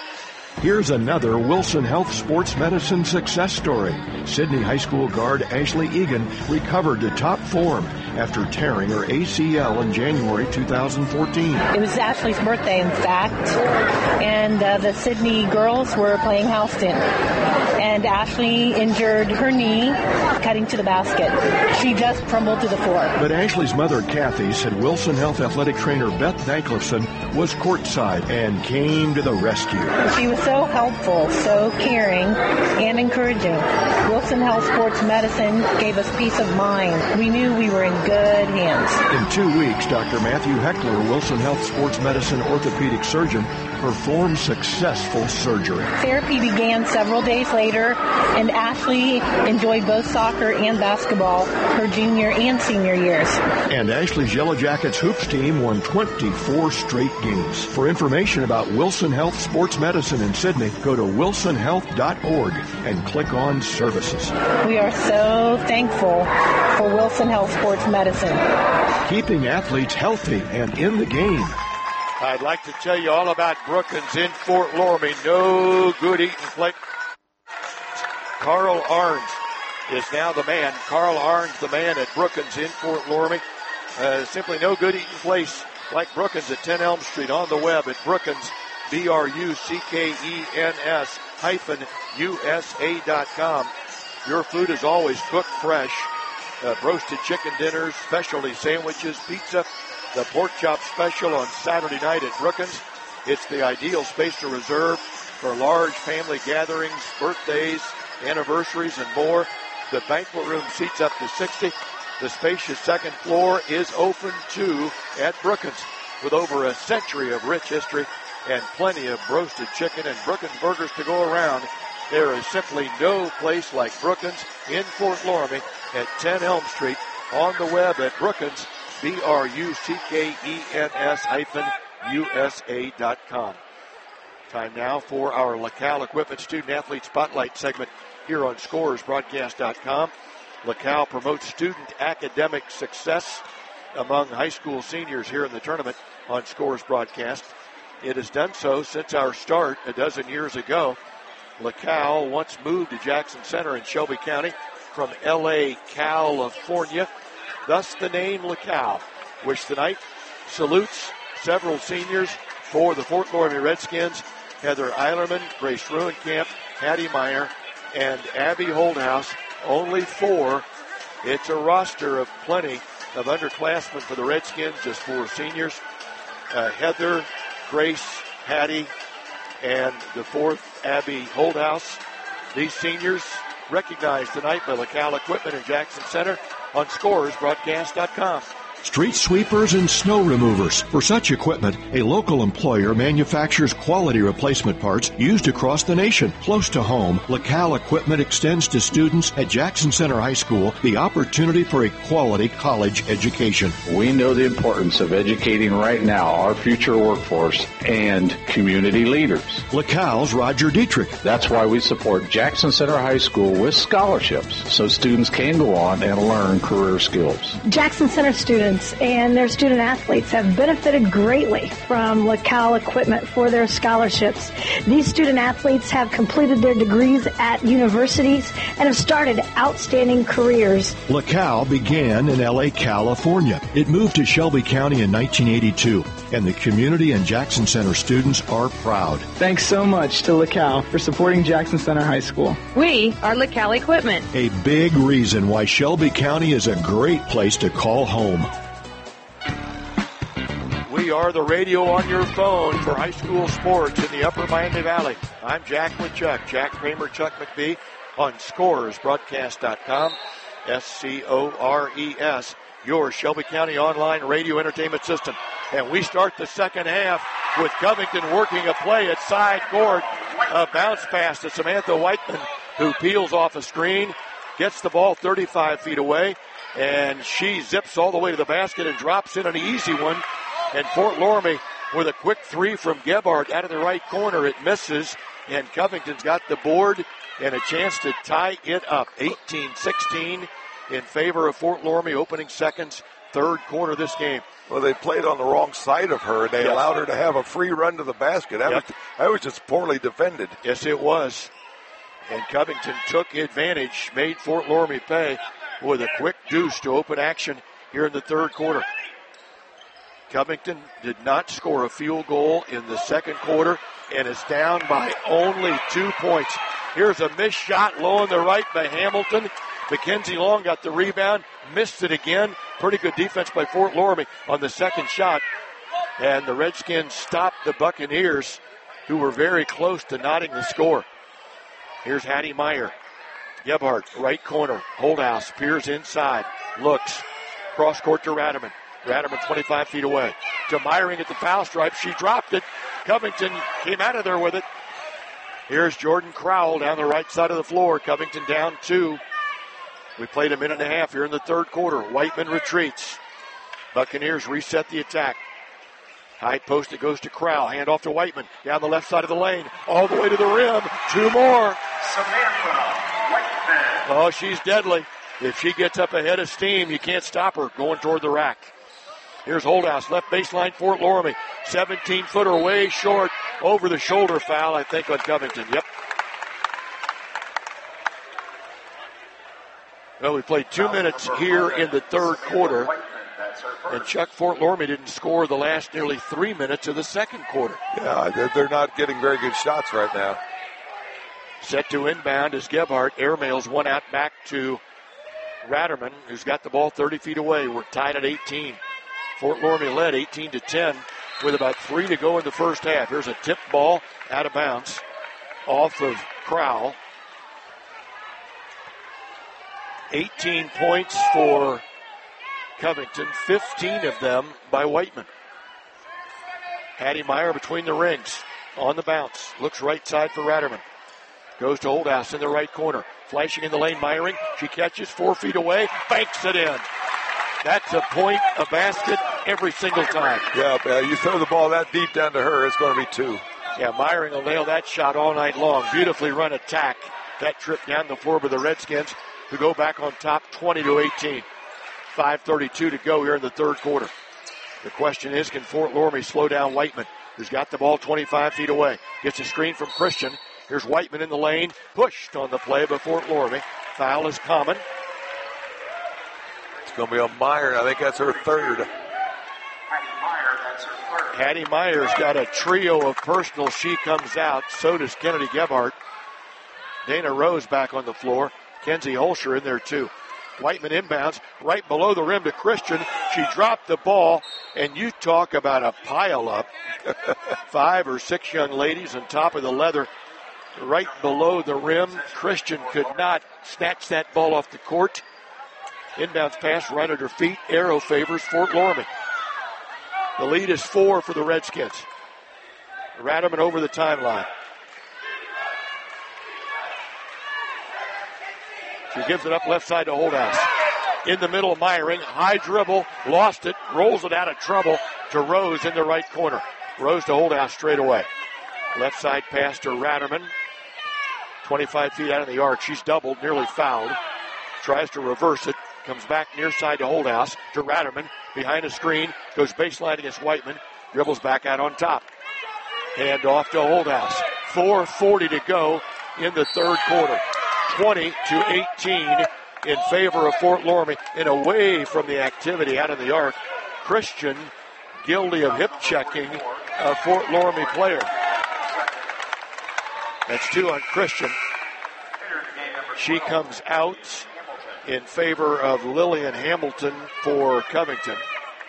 C: Here's another Wilson Health Sports Medicine success story. Sydney High School guard Ashley Egan recovered to top form after tearing her A C L in January two thousand fourteen.
J: It was Ashley's birthday, in fact, and uh, the Sydney girls were playing Houston. And Ashley injured her knee cutting to the basket. She just crumbled to the floor.
C: But Ashley's mother, Kathy, said Wilson Health athletic trainer Beth Danklefson was courtside and came to the rescue.
J: She was so helpful, so caring, and encouraging. Wilson Health Sports Medicine gave us peace of mind. We knew we were in good hands.
C: In two weeks, Doctor Matthew Heckler, Wilson Health Sports Medicine orthopedic surgeon, performed successful surgery.
J: Therapy began several days later, and Ashley enjoyed both soccer and basketball her junior and senior years.
C: And Ashley's Yellow Jackets hoops team won twenty-four straight games. For information about Wilson Health Sports Medicine in Sydney, go to wilson health dot org and click on Services.
J: We are so thankful for Wilson Health Sports Medicine.
C: Keeping athletes healthy and in the game.
B: I'd like to tell you all about Brookins in Fort Loramie. No good eating place. Carl Arns is now the man. Carl Arns, the man at Brookins in Fort Loramie. Uh, simply no good eating place like Brookins at ten Elm Street. On the web at Brookins, B R U C K E N S hyphen U S A dot com. Your food is always cooked fresh. Uh, roasted chicken dinners, specialty sandwiches, pizza. The pork chop special on Saturday night at Brookins. It's the ideal space to reserve for large family gatherings, birthdays, anniversaries, and more. The banquet room seats up to sixty. The spacious second floor is open too at Brookins, with over a century of rich history and plenty of roasted chicken and Brookins burgers to go around. There is simply no place like Brookins in Fort Loramie at ten Elm Street. On the web at Brookins, B R U C K E N S hyphen U S A dot com. Time now for our LaCal Equipment Student Athlete Spotlight segment here on scores broadcast dot com. LaCal promotes student academic success among high school seniors here in the tournament on Scores Broadcast. It has done so since our start a dozen years ago. LaCal once moved to Jackson Center in Shelby County from L A, California. thus the name LaCal, which tonight salutes several seniors for the Fort Loramie Redskins: Heather Eilerman, Grace Ruenkamp, Hattie Meyer, and Abby Holdhouse. Only four. It's a roster of plenty of underclassmen for the Redskins, just four seniors. Uh, Heather, Grace, Hattie, and the fourth, Abby Holdhouse. These seniors recognized tonight by LaCal Equipment in Jackson Center on Scores Broadcast dot com.
C: Street sweepers and snow removers. For such equipment, a local employer manufactures quality replacement parts used across the nation. Close to home, LaCal Equipment extends to students at Jackson Center High School the opportunity for a quality college education.
K: We know the importance of educating right now our future workforce and community leaders.
C: LaCal's Roger Dietrich.
K: That's why we support Jackson Center High School with scholarships so students can go on and learn career skills.
L: Jackson Center students and their student athletes have benefited greatly from LaCal Equipment for their scholarships. These student athletes have completed their degrees at universities and have started outstanding careers.
C: LaCal began in L A, California. It moved to Shelby County in nineteen eighty-two, and the community and Jackson Center students are proud.
M: Thanks so much to LaCal for supporting Jackson Center High School.
N: We are LaCal Equipment.
C: A big reason why Shelby County is a great place to call home.
B: We are the radio on your phone for high school sports in the Upper Miami Valley. I'm Jack with Chuck, Jack Kramer, Chuck McBee on Scores Broadcast dot com, S C O R E S, your Shelby County online radio entertainment system. And we start the second half with Covington working a play at side court. A bounce pass to Samantha Whiteman, who peels off a screen, gets the ball thirty-five feet away, and she zips all the way to the basket and drops in an easy one. And Fort Loramie with a quick three from Gebhardt out of the right corner. It misses, and Covington's got the board and a chance to tie it up. eighteen sixteen in favor of Fort Loramie, opening seconds, third quarter this game.
A: Well, they played on the wrong side of her. They yes. allowed her to have a free run to the basket. That, yep. was, that was just poorly defended.
B: Yes, it was. And Covington took advantage, made Fort Loramie pay with a quick deuce to open action here in the third quarter. Covington did not score a field goal in the second quarter and is down by only two points. Here's a missed shot low on the right by Hamilton. Mackenzie Long got the rebound, missed it again. Pretty good defense by Fort Loramie on the second shot. And the Redskins stopped the Buccaneers, who were very close to knotting the score. Here's Hattie Meyer. Gebhardt, right corner. Holdhouse, peers inside, looks. Cross court to Radaman. Radaman twenty-five feet away. To Meyering at the foul stripe. She dropped it. Covington came out of there with it. Here's Jordan Crowell down the right side of the floor. Covington down two. We played a minute and a half here in the third quarter. Whiteman retreats. Buccaneers reset the attack. High post, it goes to Crowell. Hand off to Whiteman. Down the left side of the lane. All the way to the rim. Two more.
E: Samantha Whiteman.
B: Oh, she's deadly. If she gets up ahead of steam, you can't stop her going toward the rack. Here's Holdhouse, left baseline, Fort Loramie. seventeen-footer way short, over the shoulder foul, I think, on Covington. Yep. Well, we played two minutes here in the third quarter. And Chuck, Fort Loramie didn't score the last nearly three minutes of the second quarter.
A: Yeah, they're not getting very good shots right now.
B: Set to inbound is Gebhardt. Airmails one out back to Ratterman, who's got the ball thirty feet away. We're tied at eighteen. Fort Loramie led eighteen to ten with about three to go in the first half. Here's a tip ball out of bounds off of Crowell. eighteen points for Covington, fifteen of them by Whiteman. Hattie Meyer between the rings on the bounce. Looks right side for Ratterman. Goes to Holdhouse in the right corner. Flashing in the lane, Meyering. She catches four feet away, banks it in. That's a point, a basket, every single time.
A: Yeah, uh, you throw the ball that deep down to her, it's going to be two.
B: Yeah, Meyering will nail that shot all night long. Beautifully run attack. That trip down the floor by the Redskins to go back on top twenty to eighteen. five thirty-two to go here in the third quarter. The question is, can Fort Loramie slow down Whiteman, who's got the ball twenty-five feet away? Gets a screen from Christian. Here's Whiteman in the lane. Pushed on the play by Fort Loramie. Foul is common.
A: going to be a Meyer. I think that's her third.
B: Hattie Meyer's got a trio of personal. She comes out. So does Kennedy Gebhardt. Dana Rose back on the floor. Kenzie Holscher in there too. Whiteman inbounds right below the rim to Christian. She dropped the ball, and you talk about a pile-up. Five or six young ladies on top of the leather right below the rim. Christian could not snatch that ball off the court. Inbounds pass right at her feet. Arrow favors Fort Loramie. The lead is four for the Redskins. Ratterman over the timeline. She gives it up left side to Holdhouse. In the middle, Meyering. High dribble. Lost it. Rolls it out of trouble to Rose in the right corner. Rose to Holdhouse straight away. Left side pass to Ratterman. twenty-five feet out of the arc. She's doubled, nearly fouled. Tries to reverse it. Comes back near side to Holdhouse. To Ratterman. Behind a screen. Goes baseline against Whiteman. Dribbles back out on top. Hand off to Holdhouse. four forty to go in the third quarter. twenty to eighteen in favor of Fort Loramie, and away from the activity out of the arc. Christian guilty of hip checking a Fort Loramie player. That's two on Christian. She comes out in favor of Lillian Hamilton for Covington.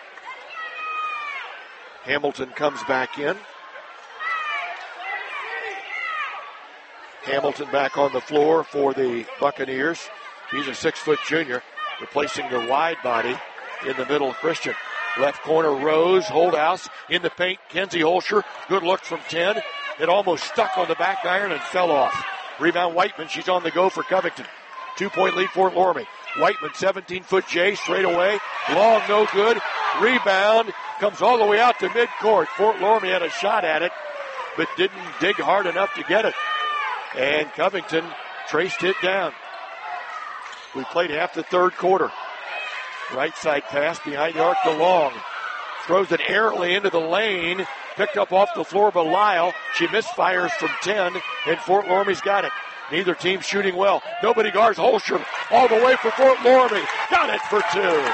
B: Hamilton comes back in. Hamilton back on the floor for the Buccaneers. He's a six-foot junior, replacing the wide body in the middle, Christian. Left corner, Rose, Holdhouse, in the paint, Kenzie Holscher. Good look from ten. It almost stuck on the back iron and fell off. Rebound, Whiteman. She's on the go for Covington. Two-point lead, Fort Loramie. Whiteman, seventeen-foot J, straight away. Long, no good. Rebound, comes all the way out to midcourt. Fort Loramie had a shot at it, but didn't dig hard enough to get it. And Covington traced it down. We played half the third quarter. Right side pass behind the arc to Long. Throws it airily into the lane. Picked up off the floor by Lyle. She misfires from ten, and Fort Loramie's got it. Neither team shooting well. Nobody guards Holscher. All the way for Fort Loramie. Got it for two.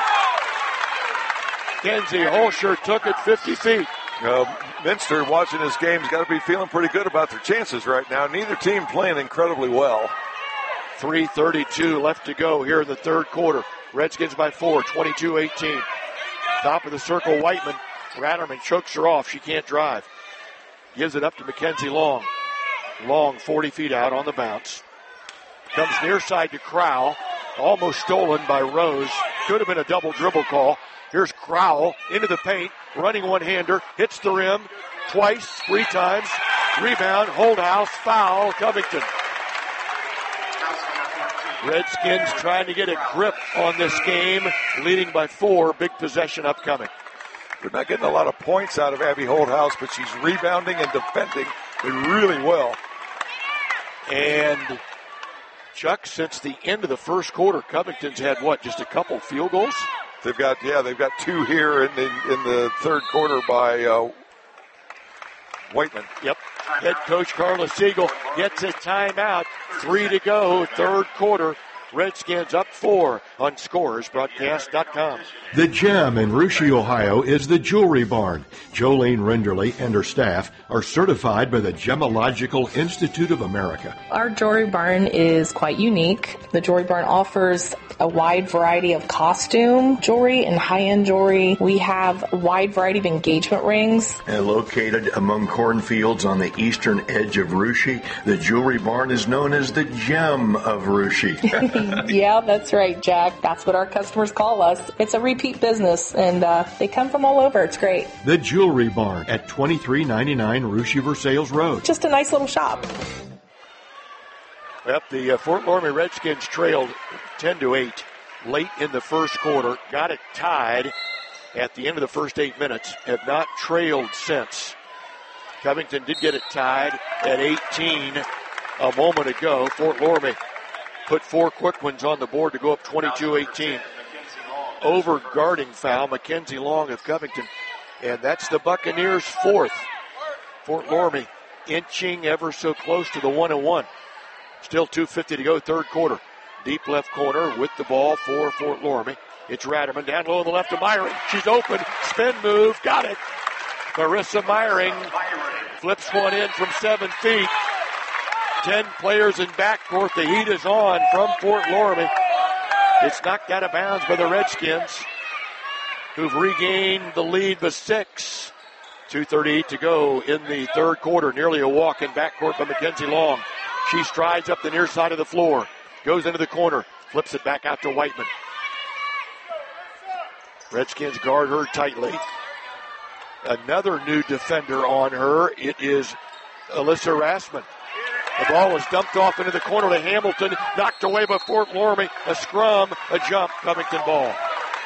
B: Kenzie Holscher took it fifty feet.
A: Uh, Minster, watching this game, has got to be feeling pretty good about their chances right now. Neither team playing incredibly well.
B: three thirty-two left to go here in the third quarter. Redskins by four, twenty-two eighteen. Top of the circle, Whiteman. Ratterman chokes her off. She can't drive. Gives it up to Mackenzie Long. Long, forty feet out on the bounce. Comes near side to Crowell. Almost stolen by Rose. Could have been a double dribble call. Here's Crowell into the paint. Running one-hander. Hits the rim twice, three times. Rebound, Holdhouse, foul, Covington. Redskins trying to get a grip on this game. Leading by four. Big possession upcoming.
A: They're not getting a lot of points out of Abby Holdhouse, but she's rebounding and defending really well.
B: And Chuck, since the end of the first quarter, Covington's had what, just a couple field goals?
A: They've got, yeah, they've got two here in the in the third quarter by uh, Whiteman.
B: Yep. Head coach Carla Siegel gets a timeout. Three to go, third quarter. Redskins up four on Scores Broadcast dot com.
C: The Gem in Russia, Ohio is the Jewelry Barn. Jolene Renderly and her staff are certified by the Gemological Institute of America.
O: Our Jewelry Barn is quite unique. The Jewelry Barn offers a wide variety of costume jewelry and high-end jewelry. We have a wide variety of engagement rings.
G: And located among cornfields on the eastern edge of Russia, the Jewelry Barn is known as the Gem of Russia.
O: Yeah, that's right, Jack. That's what our customers call us. It's a repeat business, and uh, they come from all over. It's great.
C: The Jewelry Barn at twenty-three ninety-nine Russia Versailles Road.
O: Just a nice little shop.
B: Yep, the uh, Fort Loramie Redskins trailed ten to eight late in the first quarter. Got it tied at the end of the first eight minutes. Have not trailed since. Covington did get it tied at eighteen a moment ago. Fort Loramie put four quick ones on the board to go up twenty-two eighteen. Over guarding foul, Mackenzie Long of Covington. And that's the Buccaneers' fourth. Fort Loramie inching ever so close to the one and one. Still two fifty to go, third quarter. Deep left corner with the ball for Fort Loramie. It's Ratterman down low on the left to Myring. She's open. Spin move. Got it. Marissa Myring flips one in from seven feet. Ten players in backcourt. The heat is on from Fort Loramie. It's knocked out of bounds by the Redskins, who've regained the lead by six. two thirty-eight to go in the third quarter. Nearly a walk in backcourt by Mackenzie Long. She strides up the near side of the floor. Goes into the corner. Flips it back out to Whiteman. Redskins guard her tightly. Another new defender on her. It is Alyssa Rassman. The ball was dumped off into the corner to Hamilton. Knocked away by Fort Loramie. A scrum, a jump, Covington ball.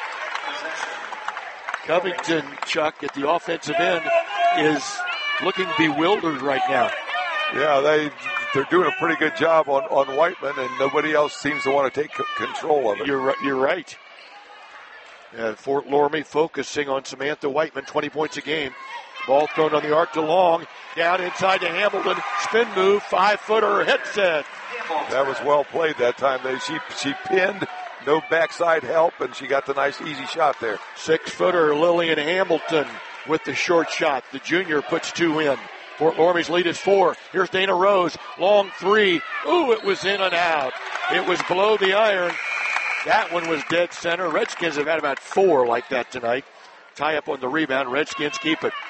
B: Covington, Chuck, at the offensive end is looking bewildered right now.
A: Yeah, they, they're doing a pretty good job on, on Whiteman, and nobody else seems to want to take c- control of it.
B: You're, you're right. Uh, Fort Loramie focusing on Samantha Whiteman, twenty points a game. Ball thrown on the arc to Long. Down inside to Hamilton. Spin move, five-footer, headset.
A: That was well played that time. They, she, she pinned, no backside help, and she got the nice, easy shot there.
B: Six-footer Lillian Hamilton with the short shot. The junior puts two in. Fort Loramie's lead is four. Here's Dana Rose. Long three. Ooh, it was in and out. It was below the iron. That one was dead center. Redskins have had about four like that tonight. Tie up on the rebound. Redskins keep it.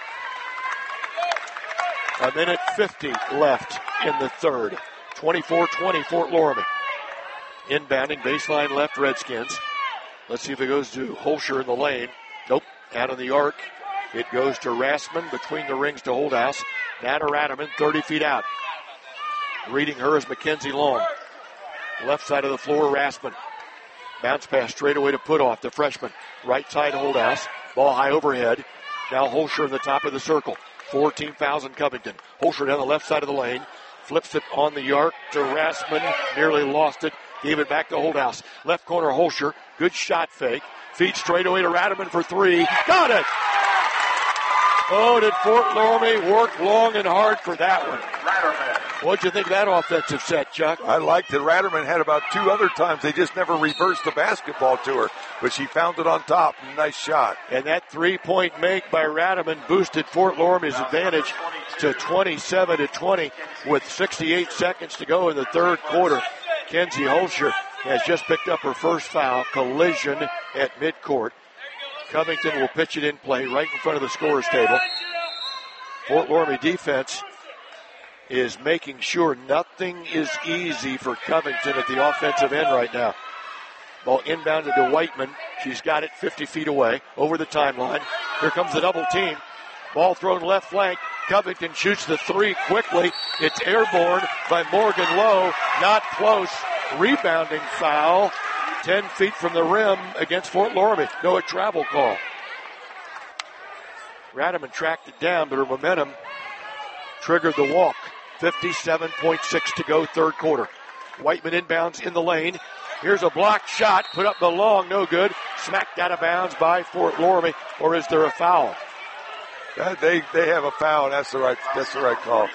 B: A minute fifty left in the third. twenty-four twenty Fort Loramie. Inbounding baseline left Redskins. Let's see if it goes to Holscher in the lane. Nope. Out of the arc. It goes to Rassman between the rings to Holdhouse. Now to Ratterman, thirty feet out. Reading her is Mackenzie Long. Left side of the floor, Rassman. Bounce pass straight away to Putoff, the freshman. Right side, Holdhouse. Ball high overhead. Now Holscher in the top of the circle. fourteen thousand Covington. Holscher down the left side of the lane. Flips it on the arc to Rassman. Nearly lost it. Gave it back to Holdhouse. Left corner, Holscher. Good shot fake. Feed straight away to Ratterman for three. Got it! Oh, did Fort Loramie work long and hard for that one? What'd you think of that offensive set, Chuck?
A: I liked it. Ratterman had about two other times. They just never reversed the basketball to her, but she found it on top. Nice shot.
B: And that three-point make by Ratterman boosted Fort Loramie's advantage to twenty-seven to twenty with sixty-eight seconds to go in the third quarter. Kenzie Holscher has just picked up her first foul. Collision at midcourt. Covington will pitch it in play right in front of the scorer's table. Fort Loramie defense is making sure nothing is easy for Covington at the offensive end right now. Ball inbounded to Whiteman. She's got it fifty feet away over the timeline. Here comes the double team. Ball thrown left flank. Covington shoots the three quickly. It's airborne by Morgan Lowe. Not close. Rebounding foul. Ten feet from the rim against Fort Loramie. No, a travel call. Ratterman tracked it down, but her momentum triggered the walk. fifty-seven point six to go, third quarter. Whiteman inbounds in the lane. Here's a blocked shot, put up the long, no good. Smacked out of bounds by Fort Loramie, or is there a foul?
A: Uh, they they have a foul. That's the right. That's the right call.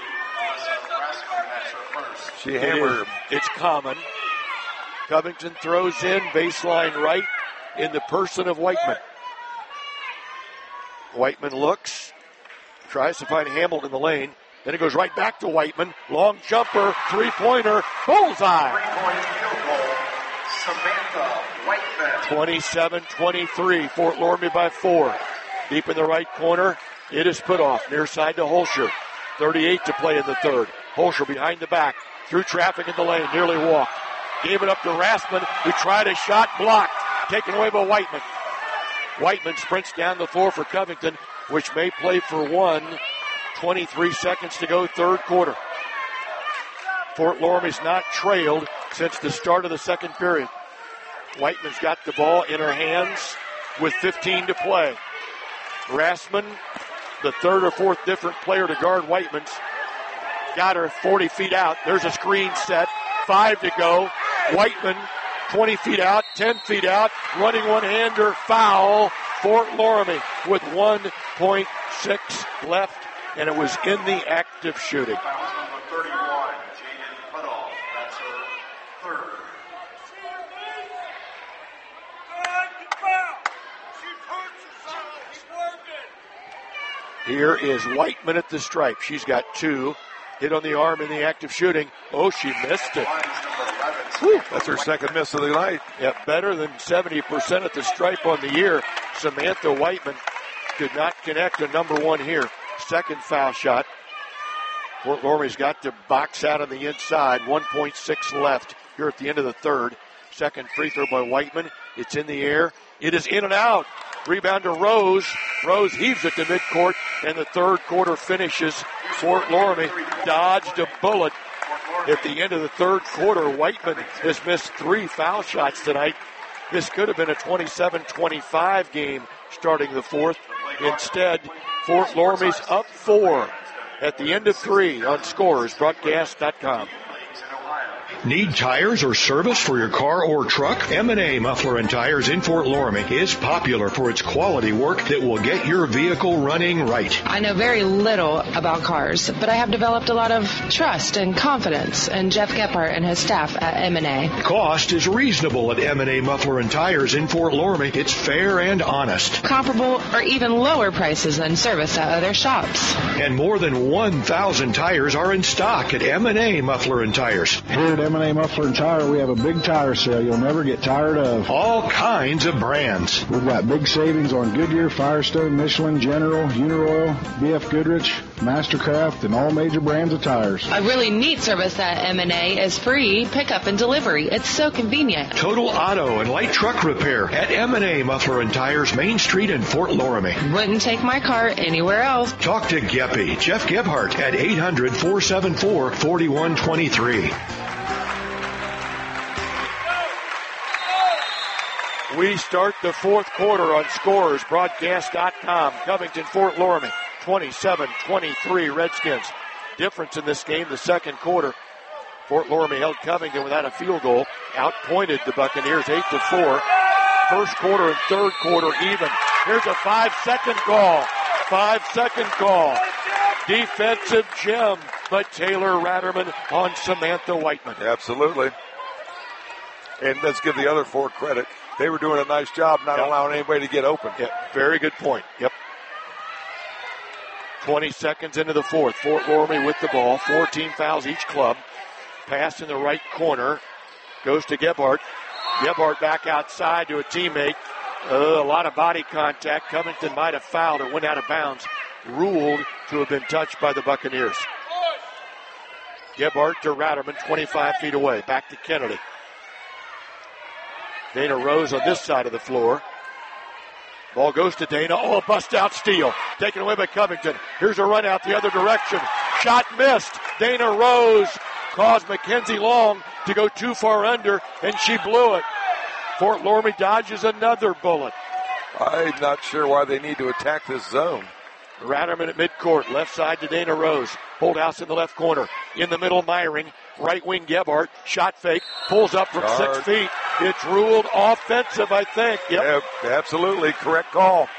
A: She hammered him.
B: It's common. Covington throws in baseline right in the person of Whiteman. Whiteman looks, tries to find Hamilton in the lane. Then it goes right back to Whiteman. Long jumper, three-pointer, bullseye.
E: Three-point field goal, Samantha Whiteman.
B: twenty-seven twenty-three, Fort Loramie by four. Deep in the right corner, it is put off. Near side to Holscher. thirty-eight to play in the third. Holscher behind the back, through traffic in the lane, nearly walked. Gave it up to Rassman, who tried a shot, blocked. Taken away by Whiteman. Whiteman sprints down the floor for Covington, which may play for one. twenty-three seconds to go, third quarter. Fort Loramie's not trailed since the start of the second period. Whiteman's got the ball in her hands with fifteen to play. Rassman, the third or fourth different player to guard Whiteman's, got her forty feet out. There's a screen set. Five to go. Whiteman, twenty feet out, ten feet out, running one-hander, foul. Fort Loramie with one point six left, and it was in the act of shooting.
E: Foul number thirty-one, Jaden Putoff. That's her third.
B: Here is Whiteman at the stripe. She's got two. Hit on the arm in the act of shooting. Oh, she missed it.
A: Whew, that's her second miss of the night.
B: Yeah, better than seventy percent at the stripe on the year. Samantha Whiteman could not connect a number one here. Second foul shot. Fort Loramie's got to box out on the inside. one point six left here at the end of the third. Second free throw by Whiteman. It's in the air. It is in and out. Rebound to Rose. Rose heaves it to midcourt, and the third quarter finishes. Fort Loramie dodged a bullet at the end of the third quarter. Whiteman has missed three foul shots tonight. This could have been a twenty-seven twenty-five game starting the fourth. Instead, Fort Loramie's up four at the end of three on Scores Broadcast dot com.
C: Need tires or service for your car or truck? M and A Muffler and Tires in Fort Loramie is popular for its quality work that will get your vehicle running right.
P: I know very little about cars, but I have developed a lot of trust and confidence in Jeff Gephardt and his staff at M and A.
C: Cost is reasonable at M and A Muffler and Tires in Fort Loramie. It's fair and honest.
P: Comparable or even lower prices than service at other shops.
C: And more than one thousand tires are in stock at M and A Muffler and Tires.
Q: Here at M and A Muffler and Tire, we have a big tire sale you'll never get tired of.
C: All kinds of brands.
Q: We've got big savings on Goodyear, Firestone, Michelin, General, Uniroyal, B F Goodrich, Mastercraft, and all major brands of tires.
P: A really neat service at M and A is free pickup and delivery. It's so convenient.
C: Total auto and light truck repair at M and A Muffler and Tires, Main Street in Fort Loramie.
P: Wouldn't take my car anywhere else.
C: Talk to Geppy, Jeff Gebhardt at eight hundred, four seven four, four one two three.
B: We start the fourth quarter on Scores Broadcast dot com. Covington, Fort Loramie, twenty-seven twenty-three Redskins. Difference in this game, the second quarter. Fort Loramie held Covington without a field goal. Outpointed the Buccaneers eight to four. First quarter and third quarter even. Here's a five-second call. Five-second call. Defensive gem, but Taylor Ratterman on Samantha Whiteman.
A: Absolutely. And let's give the other four credit. They were doing a nice job not yep. allowing anybody to get open.
B: Yep. Very good point. Yep. twenty seconds into the fourth. Fort Loramie with the ball. fourteen fouls each club. Pass in the right corner. Goes to Gebhardt. Gebhardt back outside to a teammate. Uh, a lot of body contact. Covington might have fouled. It went out of bounds. Ruled to have been touched by the Buccaneers. Gebhardt to Ratterman, twenty-five feet away. Back to Kennedy. Dana Rose on this side of the floor. Ball goes to Dana. Oh, a bust-out steal. Taken away by Covington. Here's a run out the other direction. Shot missed. Dana Rose caused Mackenzie Long to go too far under, and she blew it. Fort Loramie dodges another bullet.
A: I'm not sure why they need to attack this zone.
B: Ratterman at midcourt. Left side to Dana Rose. Holdhouse in the left corner. In the middle, Myring. Right wing, Gebhardt. Shot fake. Pulls up from Charge. six feet. It's ruled offensive, I think. Yep.
A: Yeah, absolutely. Correct call.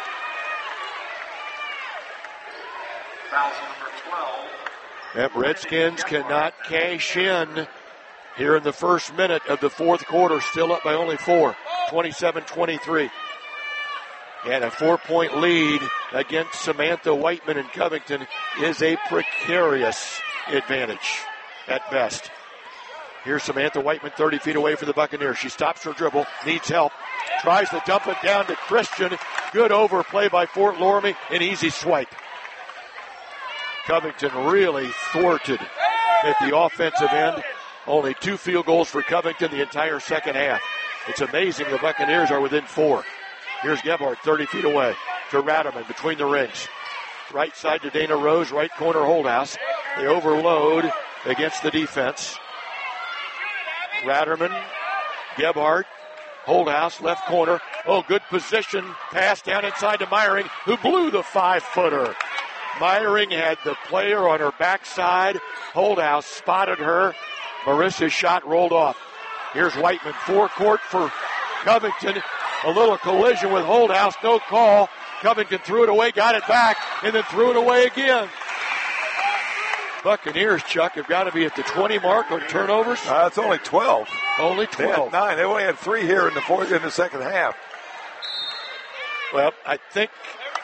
E: Foul number twelve.
B: Yep, Redskins cannot cash in here in the first minute of the fourth quarter. Still up by only four. twenty-seven twenty-three. And a four-point lead against Samantha Whiteman in Covington is a precarious advantage at best. Here's Samantha Whiteman, thirty feet away for the Buccaneers. She stops her dribble, needs help, tries to dump it down to Christian. Good overplay by Fort Loramie, an easy swipe. Covington really thwarted at the offensive end. Only two field goals for Covington the entire second half. It's amazing the Buccaneers are within four. Here's Gebhardt, thirty feet away to Ratterman between the rings. Right side to Dana Rose, right corner Holdhouse. They overload against the defense. Ratterman, Gebhardt, Holdhouse, left corner. Oh, good position. Pass down inside to Myring, who blew the five-footer. Myring had the player on her backside. Holdhouse spotted her. Marissa's shot rolled off. Here's Whiteman, forecourt for Covington. A little collision with Holdhouse, no call. Covington threw it away, got it back, and then threw it away again. Buccaneers, Chuck, have got to be at the twenty mark on turnovers.
A: Uh, it's only twelve.
B: Only twelve.
A: They had nine. They only had three here in the fourth, in the second half.
B: Well, I think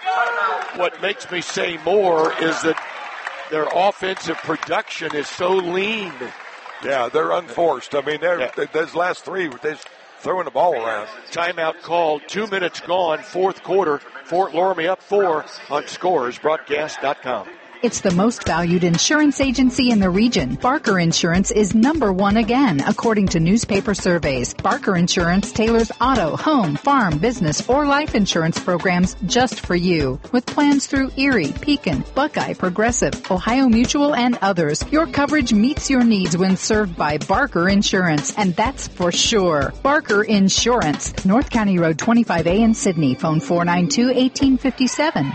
B: what makes me say more is that their offensive production is so lean.
A: Yeah, they're unforced. I mean, they're, yeah. those last three, they're throwing the ball around.
B: Timeout called. Two minutes gone. Fourth quarter. Fort Loramie up four on Scores Broadcast dot com.
F: It's the most valued insurance agency in the region. Barker Insurance is number one again, according to newspaper surveys. Barker Insurance tailors auto, home, farm, business, or life insurance programs just for you. With plans through Erie, Pekin, Buckeye, Progressive, Ohio Mutual, and others, your coverage meets your needs when served by Barker Insurance, and that's for sure. Barker Insurance, North County Road twenty-five A in Sydney. Phone four nine two, one eight five seven.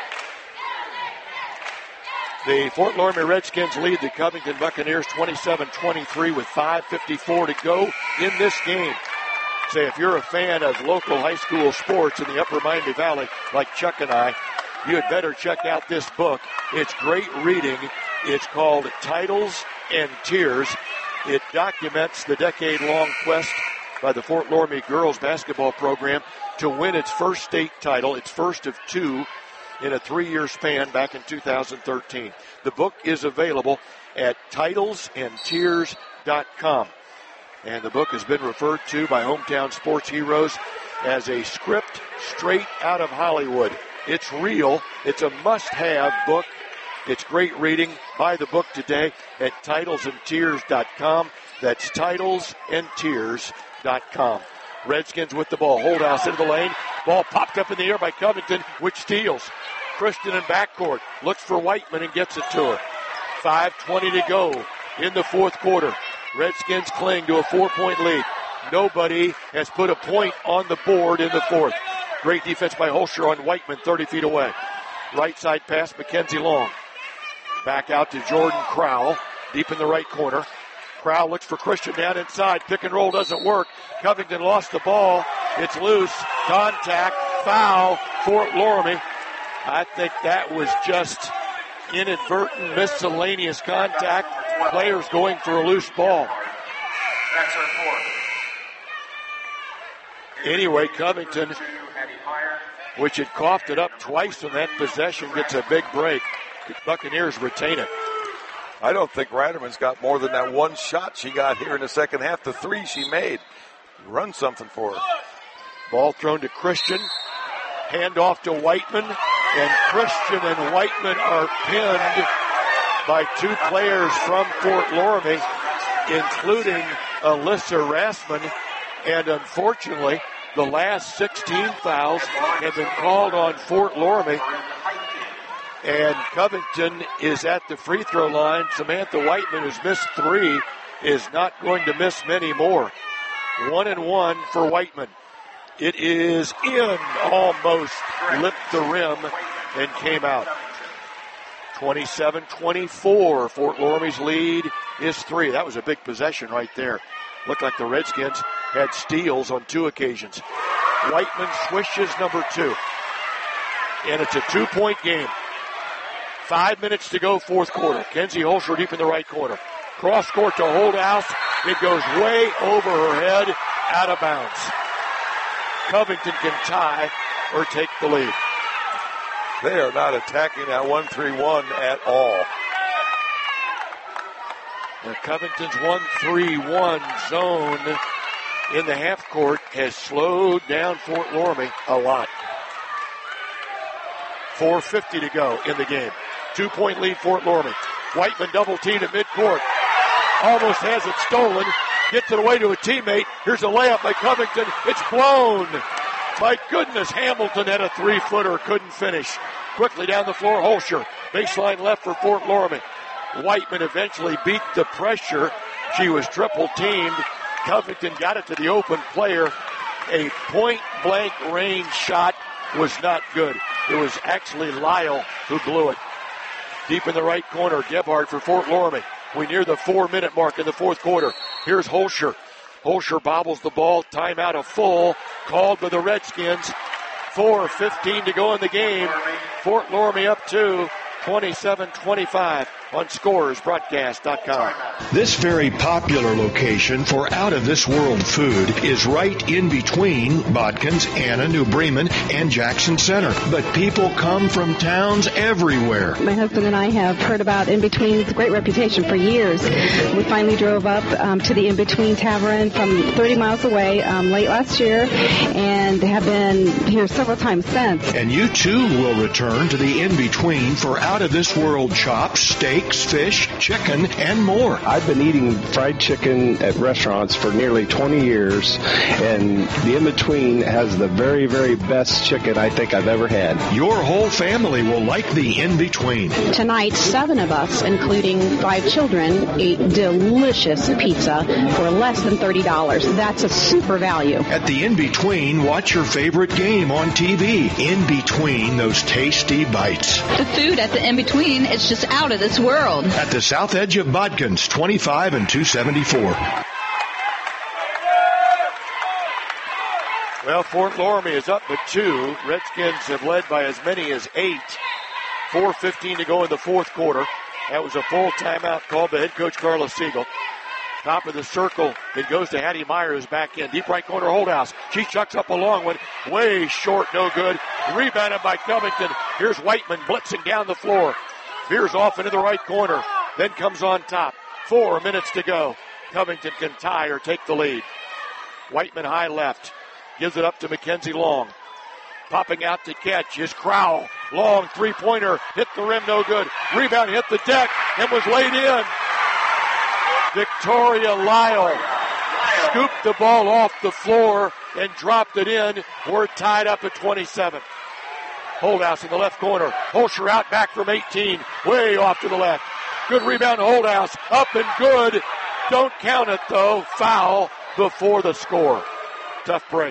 B: The Fort Loramie Redskins lead the Covington Buccaneers twenty-seven twenty-three with five fifty-four to go in this game. Say, if you're a fan of local high school sports in the Upper Miami Valley, like Chuck and I, you had better check out this book. It's great reading. It's called Titles and Tears. It documents the decade-long quest by the Fort Loramie girls basketball program to win its first state title, its first of two, in a three-year span back in two thousand thirteen. The book is available at titles and tears dot com. And the book has been referred to by Hometown Sports Heroes as a script straight out of Hollywood. It's real. It's a must-have book. It's great reading. Buy the book today at titles and tears dot com. That's titles and tears dot com. Redskins with the ball. Holdhouse into the lane. Ball popped up in the air by Covington, which steals. Christian in backcourt. Looks for Whiteman and gets it to her. five twenty to go in the fourth quarter. Redskins cling to a four-point lead. Nobody has put a point on the board in the fourth. Great defense by Holscher on Whiteman, thirty feet away. Right side pass, Mackenzie Long. Back out to Jordan Crowell, deep in the right corner. Crowell looks for Christian down inside. Pick and roll doesn't work. Covington lost the ball. It's loose. Contact. Foul. Fort Loramie. I think that was just inadvertent, miscellaneous contact. Players going for a loose ball. Anyway, Covington, which had coughed it up twice in that possession, gets a big break. The Buccaneers retain it.
A: I don't think Ratterman's got more than that one shot she got here in the second half. The three she made. Run something for her.
B: Ball thrown to Christian. Hand off to Whiteman. And Christian and Whiteman are pinned by two players from Fort Loramie, including Alyssa Rassman. And unfortunately, the last sixteen fouls have been called on Fort Loramie. And Covington is at the free throw line. Samantha Whiteman, who's missed three, is not going to miss many more. One and one for Whiteman. It is in almost, lipped the rim and came out. twenty-seven twenty-four. Fort Loramie's lead is three. That was a big possession right there. Looked like the Redskins had steals on two occasions. Whiteman swishes number two. And it's a two-point game. Five minutes to go, fourth quarter. Kenzie Holscher deep in the right corner. Cross court to Holdhouse. It goes way over her head, out of bounds. Covington can tie or take the lead.
A: They are not attacking that one three one at all.
B: The Covington's one three one zone in the half court has slowed down Fort Loramie a lot. four fifty to go in the game. Two-point lead, Fort Loramie. Whiteman double-teamed at midcourt. Almost has it stolen. Gets it away to a teammate. Here's a layup by Covington. It's blown. My goodness, Hamilton had a three-footer, couldn't finish. Quickly down the floor, Holscher. Baseline left for Fort Loramie. Whiteman eventually beat the pressure. She was triple-teamed. Covington got it to the open player. A point-blank range shot was not good. It was actually Lyle who blew it. Deep in the right corner, Gebhardt for Fort Loramie. We near the four-minute mark in the fourth quarter. Here's Holscher. Holscher bobbles the ball. Timeout a full. Called by the Redskins. four fifteen to go in the game. Fort Loramie up two. twenty-seven twenty-five on Scores Broadcast dot com.
C: This very popular location for out-of-this-world food is right in between Bodkins, Anna, New Bremen, and Jackson Center. But people come from towns everywhere.
R: My husband and I have heard about In Between. It's a great reputation for years. We finally drove up um, to the In Between Tavern from thirty miles away um, late last year and have been here several times since.
C: And you too will return to the In Between for out-of-this-world chops, steaks, fish, chicken, and more.
S: I've been eating fried chicken at restaurants for nearly twenty years, and the In Between has the very, very best chicken I think I've ever had.
C: Your whole family will like the In Between.
R: Tonight, seven of us, including five children, ate delicious pizza for less than thirty dollars. That's a super value.
C: At the In Between, watch your favorite game on T V. In Between those tasty bites.
T: The food at the In Between is just out of this world.
C: At the south edge of Bodkins, twenty-five and two seventy-four.
B: Well, Fort Loramie is up by two. Redskins have led by as many as eight. four fifteen to go in the fourth quarter. That was a full timeout called by head coach Carla Siegel. Top of the circle, it goes to Hattie Meyer, who's back in. Deep right corner, Holdhouse. She chucks up a long one. Way short, no good. Rebounded by Covington. Here's Whiteman blitzing down the floor. Veers off into the right corner. Then comes on top. Four minutes to go. Covington can tie or take the lead. Whiteman high left. Gives it up to Mackenzie Long. Popping out to catch is Crowell. Long three-pointer. Hit the rim, no good. Rebound hit the deck and was laid in. Victoria Lyle scooped the ball off the floor and dropped it in. We're tied up at twenty-seven. Holdhouse in the left corner. Holscher out back from eighteen. Way off to the left. Good rebound, Holdhouse. Up and good. Don't count it, though. Foul before the score. Tough break.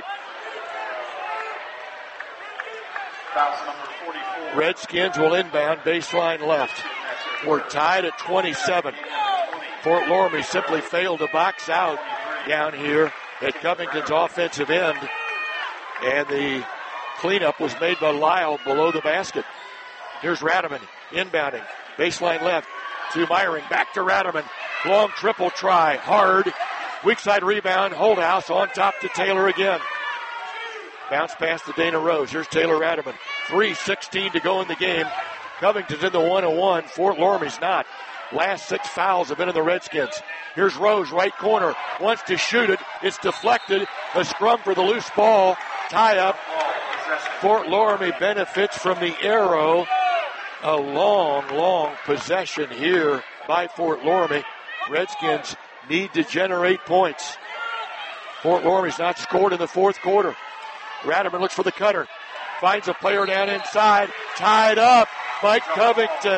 B: Redskins will inbound, baseline left. We're tied at twenty-seven. Fort Loramie simply failed to box out down here at Covington's offensive end. And the cleanup was made by Lyle below the basket. Here's Radaman inbounding. Baseline left to Myring. Back to Radaman. Long triple try. Hard. Weak side rebound. Holdhouse on top to Taylor again. Bounce pass to Dana Rose. Here's Taylor Radaman. three sixteen to go in the game. Covington's in the one oh one. Fort Loramie's not. Last six fouls have been in the Redskins. Here's Rose, right corner. Wants to shoot it. It's deflected. A scrum for the loose ball. Tie up. Fort Loramie benefits from the arrow. A long, long possession here by Fort Loramie. Redskins need to generate points. Fort Loramie's not scored in the fourth quarter. Radaman looks for the cutter. Finds a player down inside. Tied up by Covington.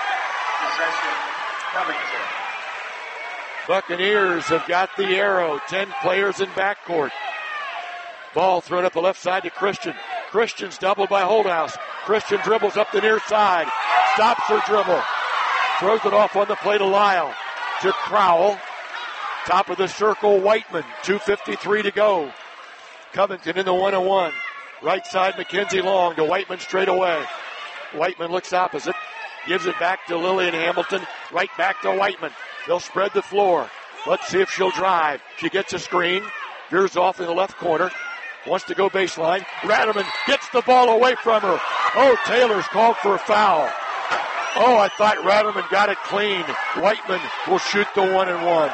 B: Buccaneers have got the arrow. Ten players in backcourt. Ball thrown up the left side to Christian. Christian's doubled by Holdhouse. Christian dribbles up the near side. Stops her dribble. Throws it off on the play to Lyle. To Crowell. Top of the circle, Whiteman. two fifty-three to go. Covington in the one oh one. Right side, Mackenzie Long to Whiteman straight away. Whiteman looks opposite. Gives it back to Lillian Hamilton. Right back to Whiteman. They'll spread the floor. Let's see if she'll drive. She gets a screen. Veers off in the left corner. Wants to go baseline. Radaman gets the ball away from her. Oh, Taylor's called for a foul. Oh, I thought Radaman got it clean. Whiteman will shoot the one and one.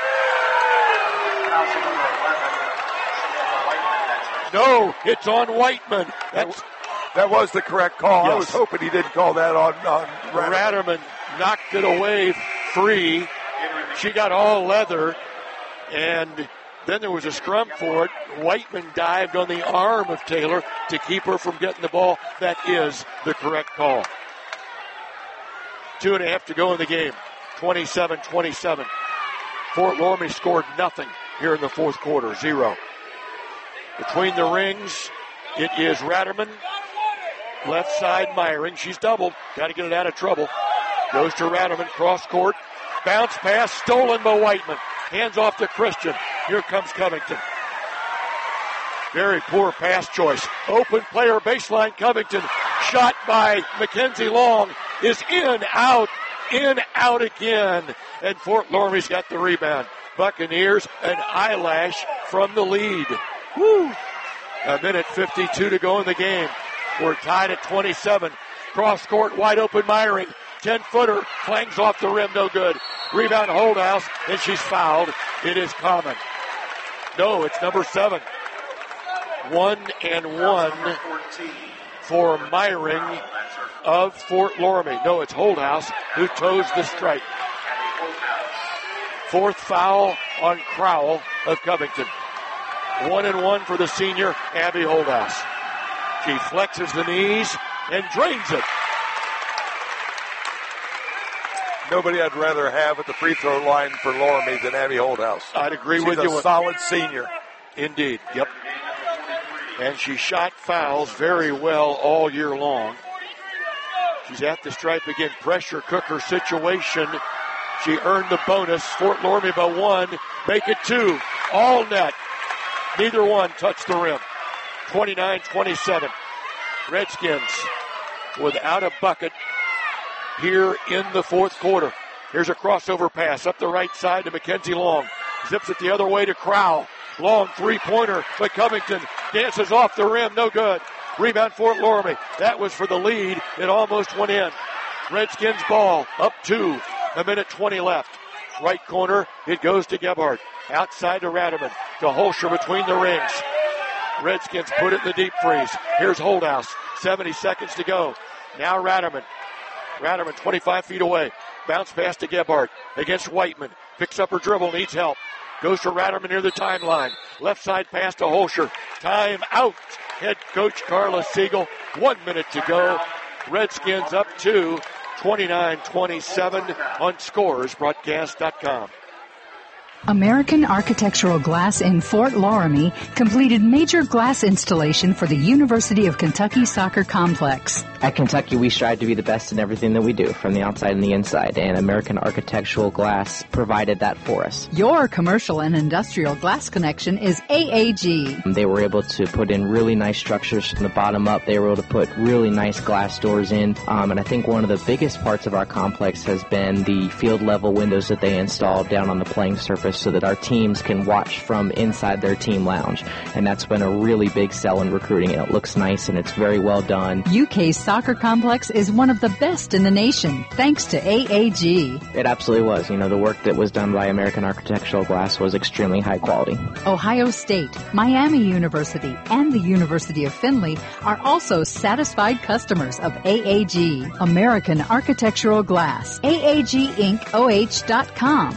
B: No, it's on Whiteman. That's
A: That was the correct call.
B: Yes.
A: I was hoping he didn't call that on, on Radaman.
B: Radaman knocked it away free. She got all leather, and then there was a scrum for it. Whiteman dived on the arm of Taylor to keep her from getting the ball. That is the correct call. Two and a half to go in the game. twenty-seven twenty-seven. Fort Loramie scored nothing here in the fourth quarter. Zero. Between the rings, it is Radaman. Left side, Myring. She's doubled. Got to get it out of trouble. Goes to Radaman, cross court. Bounce pass, stolen by Whiteman. Hands off to Christian. Here comes Covington. Very poor pass choice. Open player, baseline, Covington. Shot by Mackenzie Long is in, out. in, out again, and Fort Loramie's got the rebound. Buccaneers, an eyelash from the lead. Woo! A minute fifty-two to go in the game. We're tied at twenty-seven. Cross court, wide open Meyering. ten-footer, clangs off the rim, no good. Rebound Holdhouse, and she's fouled. It is Common. No, it's number seven. One and one for Meyering of Fort Loramie. No, it's Holdhouse who toes the strike. Fourth foul on Crowell of Covington. One and one for the senior, Abby Holdhouse. She flexes the knees and drains it.
A: Nobody I'd rather have at the free throw line for Loramie than Abby Holdhouse.
B: I'd agree
A: She's
B: with
A: a
B: you.
A: Solid senior.
B: Indeed, yep. And she shot fouls very well all year long. She's at the stripe again. Pressure cooker situation. She earned the bonus. Fort Loramie by one. Make it two. All net. Neither one touched the rim. twenty-nine twenty-seven. Redskins without a bucket here in the fourth quarter. Here's a crossover pass up the right side to Mackenzie Long. Zips it the other way to Crowell. Long three-pointer, but Covington dances off the rim. No good. Rebound Fort Loramie. That was for the lead. It almost went in. Redskins ball up two. A minute twenty left. Right corner, it goes to Gebhardt. Outside to Ratterman. To Holscher between the rings. Redskins put it in the deep freeze. Here's Holdhouse. seventy seconds to go. Now Ratterman. Ratterman twenty-five feet away. Bounce pass to Gebhardt against Whiteman. Picks up her dribble, needs help. Goes to Ratterman near the timeline. Left side pass to Holscher. Time out. Head coach Carla Siegel. One minute to go. Redskins up two. twenty-nine twenty-seven on scores broadcast dot com.
F: American Architectural Glass in Fort Loramie completed major glass installation for the University of Kentucky Soccer Complex.
U: At Kentucky, we strive to be the best in everything that we do, from the outside and the inside, and American Architectural Glass provided that for us.
F: Your commercial and industrial glass connection is A A G.
U: They were able to put in really nice structures from the bottom up. They were able to put really nice glass doors in, um, and I think one of the biggest parts of our complex has been the field-level windows that they installed down on the playing surface, so that our teams can watch from inside their team lounge. And that's been a really big sell in recruiting. And it looks nice and it's very well done.
F: U K's soccer complex is one of the best in the nation, thanks to A A G.
U: It absolutely was. You know, the work that was done by American Architectural Glass was extremely high quality.
F: Ohio State, Miami University, and the University of Findlay are also satisfied customers of A A G. American Architectural Glass. A A G Inc O H dot com.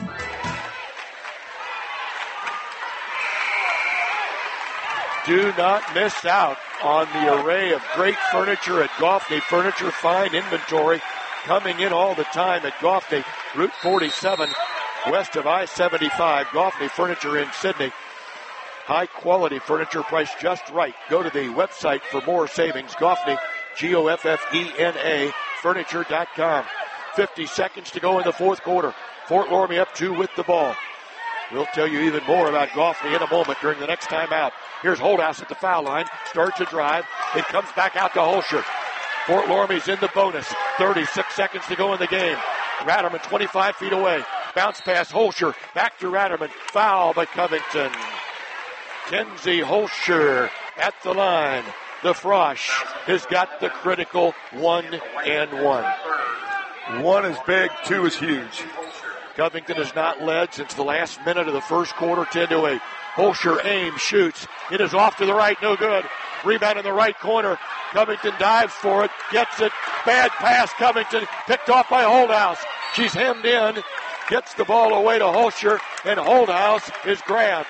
B: Do not miss out on the array of great furniture at Goffney Furniture. Fine inventory coming in all the time at Goffney. Route forty-seven, west of I seventy-five. Goffney Furniture in Sydney. High quality furniture priced just right. Go to the website for more savings. Goffney, G O F F E N A, furniture dot com. fifty seconds to go in the fourth quarter. Fort Loramie up two with the ball. We'll tell you even more about Goffney in a moment during the next time out. Here's Holdhouse at the foul line. Starts a drive. It comes back out to Holscher. Fort Loramie's in the bonus. thirty-six seconds to go in the game. Ratterman twenty-five feet away. Bounce pass Holscher. Back to Ratterman. Foul by Covington. Kenzie Holscher at the line. The Frosh has got the critical one and one.
A: One is big, two is huge.
B: Covington has not led since the last minute of the first quarter, ten to eight. Holscher aims, shoots. It is off to the right, no good. Rebound in the right corner. Covington dives for it, gets it. Bad pass, Covington, picked off by Holdhouse. She's hemmed in, gets the ball away to Holscher, and Holdhouse is grabbed.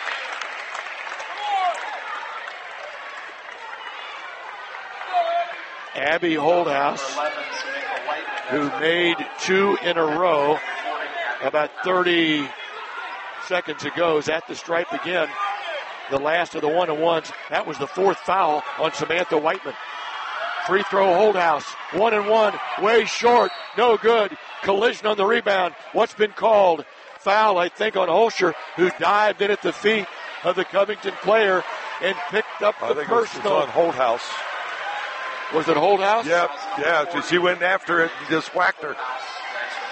B: Abby Holdhouse, who made two in a row about thirty seconds ago, is at the stripe again. The last of the one-and-ones. That was the fourth foul on Samantha Whiteman. Free throw Holdhouse. One and one. Way short. No good. Collision on the rebound. What's been called? Foul, I think, on Holscher, who dived in at the feet of the Covington player and picked up the
A: I think
B: personal.
A: It was on Holdhouse.
B: Was it Holdhouse?
A: Yep. Yeah. She went after it and just whacked her.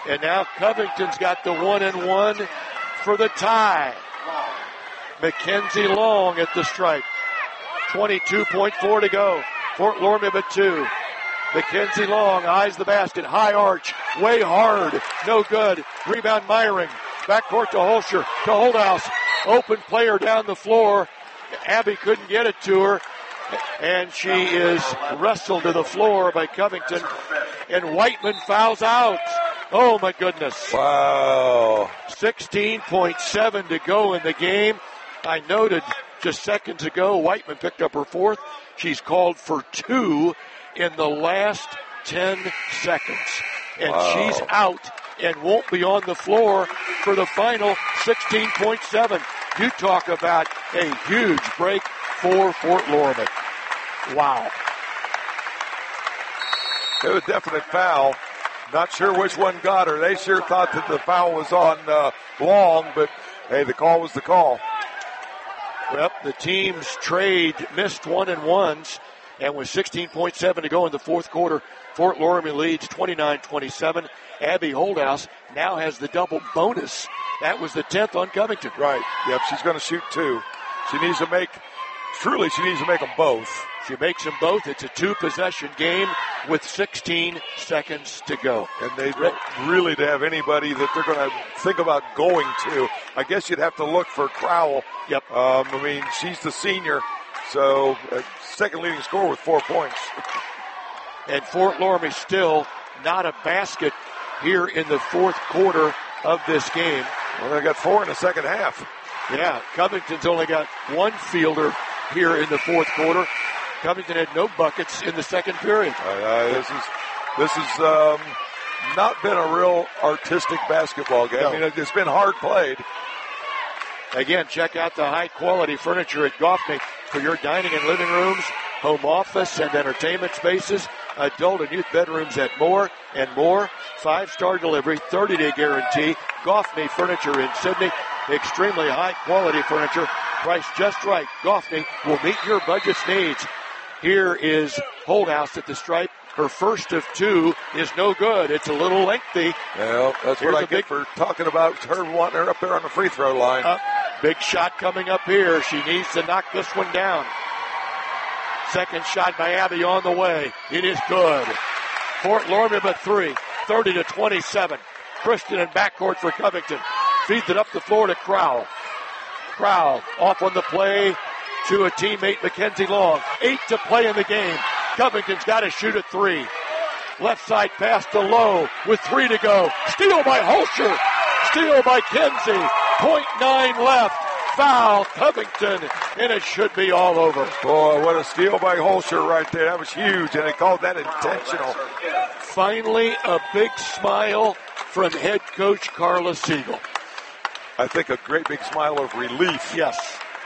B: And now Covington's got the one and one for the tie. Mackenzie Long at the stripe. twenty-two point four to go. Fort Loramie with two. Mackenzie Long eyes the basket. High arch. Way hard. No good. Rebound Myring. Backcourt to Holscher. To Holdhouse. Open player down the floor. Abby couldn't get it to her. And she is wrestled to the floor by Covington. And Whiteman fouls out. Oh, my goodness.
A: Wow.
B: sixteen point seven to go in the game. I noted just seconds ago, Whiteman picked up her fourth. She's called for two in the last ten seconds. And
A: wow.
B: she's out and won't be on the floor for the final sixteen point seven. You talk about a huge break for Fort Loramie. Wow.
A: It was a definite foul. Not sure which one got her. They sure thought that the foul was on uh, Long, but hey, the call was the call.
B: Well, the teams trade missed one and ones, and with sixteen point seven to go in the fourth quarter, Fort Loramie leads twenty-nine twenty-seven. Abby Holdhouse now has the double bonus. That was the tenth on Covington.
A: Right. Yep, she's going to shoot two. She needs to make, truly she needs to make them both.
B: She makes them both. It's a two-possession game with sixteen seconds to go.
A: And they don't really to have anybody that they're going to think about going to. I guess you'd have to look for Crowell.
B: Yep.
A: Um, I mean, she's the senior, so uh, second leading scorer with four points.
B: And Fort Loramie still not a basket here in the fourth quarter of this game.
A: Well, they got four in the second half.
B: Yeah, Covington's only got one fielder here in the fourth quarter. Covington had no buckets in the second period.
A: Uh, uh, this is this is um, not been a real artistic basketball game. No. I mean, it's been hard played.
B: Again, check out the high-quality furniture at Goffney for your dining and living rooms, home office and entertainment spaces, adult and youth bedrooms at more and more. Five-star delivery, thirty-day guarantee. Goffney Furniture in Sydney. Extremely high-quality furniture, priced just right. Goffney will meet your budget's needs. Here is Holdhouse at the stripe. Her first of two is no good. It's a little lengthy.
A: Well, that's
B: Here's
A: what I
B: a
A: get
B: big,
A: for talking about her wanting her up there on the free throw line.
B: Uh, big shot coming up here. She needs to knock this one down. Second shot by Abby on the way. It is good. Fort Loramie but three. thirty to twenty-seven. Christian in backcourt for Covington. Feeds it up the floor to Crowell. Crowell off on the play to a teammate, Mackenzie Long. Eight to play in the game. Covington's got to shoot at three. Left side pass to Lowe with three to go. Steal by Holscher. Steal by Kinsey. point nine left. Foul, Covington, and it should be all over.
A: Boy, what a steal by Holscher right there. That was huge, and they called that intentional.
B: Finally, a big smile from head coach Carla Siegel.
A: I think a great big smile of relief.
B: Yes.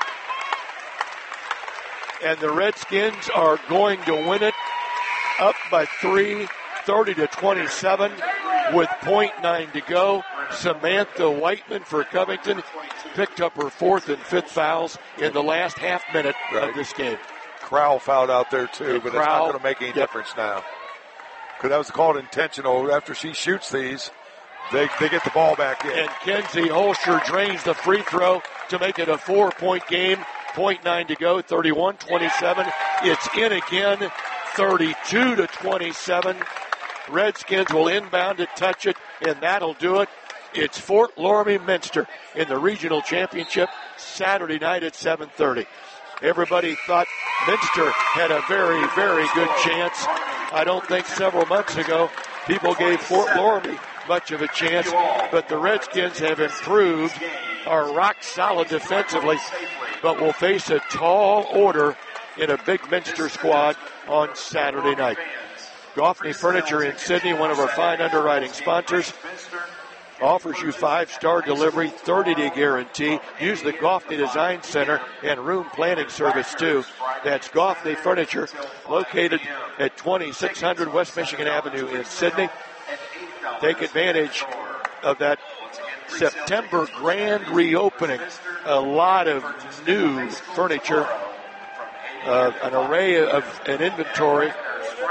B: And the Redskins are going to win it up by three, thirty to twenty-seven, with point nine to go. Samantha Whiteman for Covington picked up her fourth and fifth fouls in the last half minute right. of this game.
A: Crowell fouled out there too,
B: and
A: but
B: Crowell,
A: it's not going to make any yep. difference now. Because that was called intentional. After she shoots these, they, they get the ball back in.
B: And Kenzie Holscher drains the free throw to make it a four-point game. point nine to go, thirty-one twenty-seven. It's in again, thirty-two to twenty-seven. Redskins will inbound it, touch it, and that'll do it. It's Fort Loramie Minster in the regional championship Saturday night at seven thirty. Everybody thought Minster had a very, very good chance. I don't think several months ago people gave Fort Loramie much of a chance, but the Redskins have improved, are rock solid defensively, but will face a tall order in a big Minster squad on Saturday night. Goffney Furniture in Sydney, one of our fine underwriting sponsors, offers you five-star delivery, thirty-day guarantee. Use the Goffney Design Center and room planning service, too. That's Goffney Furniture, located at twenty-six hundred West Michigan Avenue in Sydney. Take advantage of that September grand reopening. A lot of new furniture, uh, an array of an inventory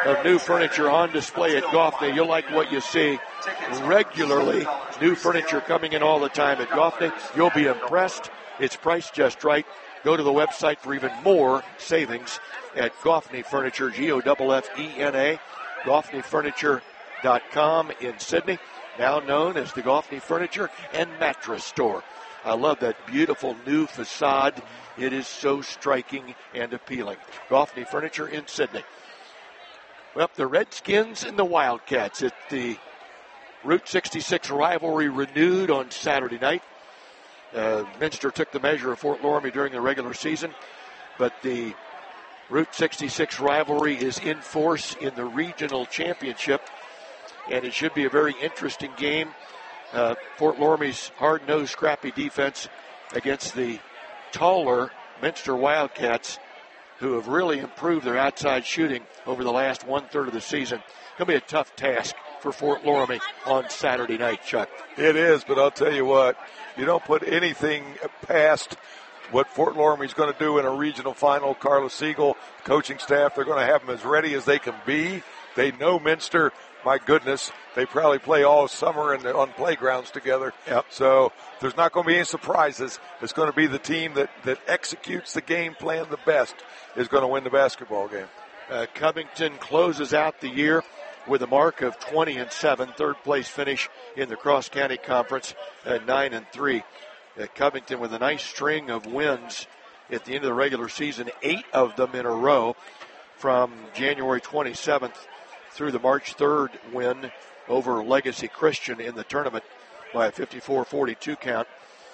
B: of new furniture on display at Goffney. You'll like what you see regularly. New furniture coming in all the time at Goffney. You'll be impressed. It's priced just right. Go to the website for even more savings at Goffney Furniture, G O F F E N A, Goffney Furniture dot com in Sydney, now known as the Goffney Furniture and Mattress Store. I love that beautiful new facade. It is so striking and appealing. Goffney Furniture in Sydney. Well, the Redskins and the Wildcats at the Route sixty-six rivalry renewed on Saturday night. Uh, Minster took the measure of Fort Loramie during the regular season, but the Route sixty-six rivalry is in force in the regional championship, and it should be a very interesting game. Uh, Fort Loramie's hard-nosed, scrappy defense against the taller Minster Wildcats, who have really improved their outside shooting over the last one-third of the season. It's going to be a tough task for Fort Loramie on Saturday night, Chuck.
A: It is, but I'll tell you what, you don't put anything past what Fort Loramie's going to do in a regional final. Carla Siegel, coaching staff, they're going to have them as ready as they can be. They know Minster. My goodness, they probably play all summer in the, on playgrounds together.
B: Yep.
A: So there's not going to be any surprises. It's going to be the team that, that executes the game plan the best is going to win the basketball game.
B: Uh, Covington closes out the year with a mark of twenty and seven, third place finish in the Cross County Conference at nine and three. Uh, Covington with a nice string of wins at the end of the regular season, eight of them in a row from January twenty-seventh through the March third win over Legacy Christian in the tournament by a fifty-four forty-two count.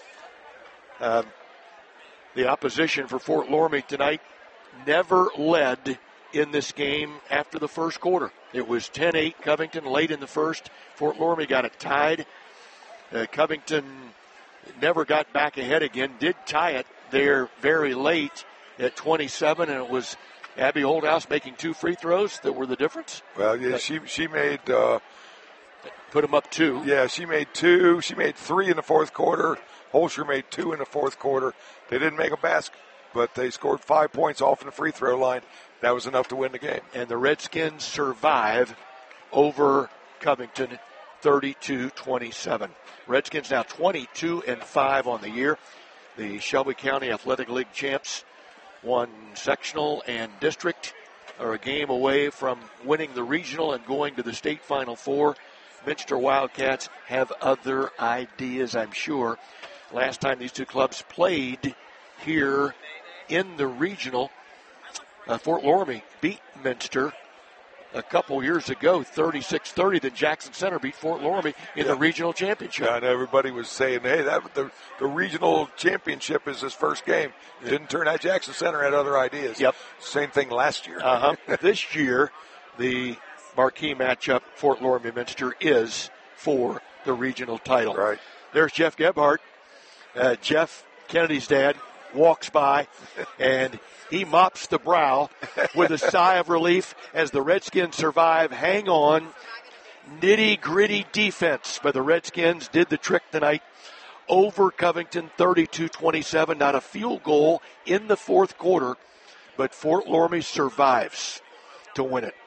B: Um, the opposition for Fort Loramie tonight never led in this game after the first quarter. It was ten eight Covington late in the first. Fort Loramie got it tied. Uh, Covington never got back ahead again, did tie it there very late at twenty-seven, and it was Abby Oldhouse making two free throws that were the difference.
A: Well, yeah, she she made uh,
B: put them up two.
A: Yeah, she made two. She made three in the fourth quarter. Holscher made two in the fourth quarter. They didn't make a basket, but they scored five points off in the free throw line. That was enough to win the game.
B: And the Redskins survive over Covington, thirty-two twenty-seven. Redskins now twenty-two and five on the year. The Shelby County Athletic League champs won sectional and district, are a game away from winning the regional and going to the state Final Four. Minster Wildcats have other ideas, I'm sure. Last time these two clubs played here in the regional, uh, Fort Loramie beat Minster a couple years ago, thirty-six thirty. Then Jackson Center beat Fort Loramie in
A: yeah.
B: the regional championship.
A: Yeah, and everybody was saying, hey, that the, the regional championship is his first game. It didn't turn out. Jackson Center had other ideas.
B: Yep.
A: Same thing last year.
B: Uh-huh. This year, the marquee matchup, Fort Loramie Minster, is for the regional title.
A: Right.
B: There's Jeff Gebhardt. Uh, Jeff, Kennedy's dad, walks by, and he mops the brow with a sigh of relief as the Redskins survive. Hang on. Nitty-gritty defense by the Redskins did the trick tonight over Covington, thirty-two twenty-seven. Not a field goal in the fourth quarter, but Fort Loramie survives to win it.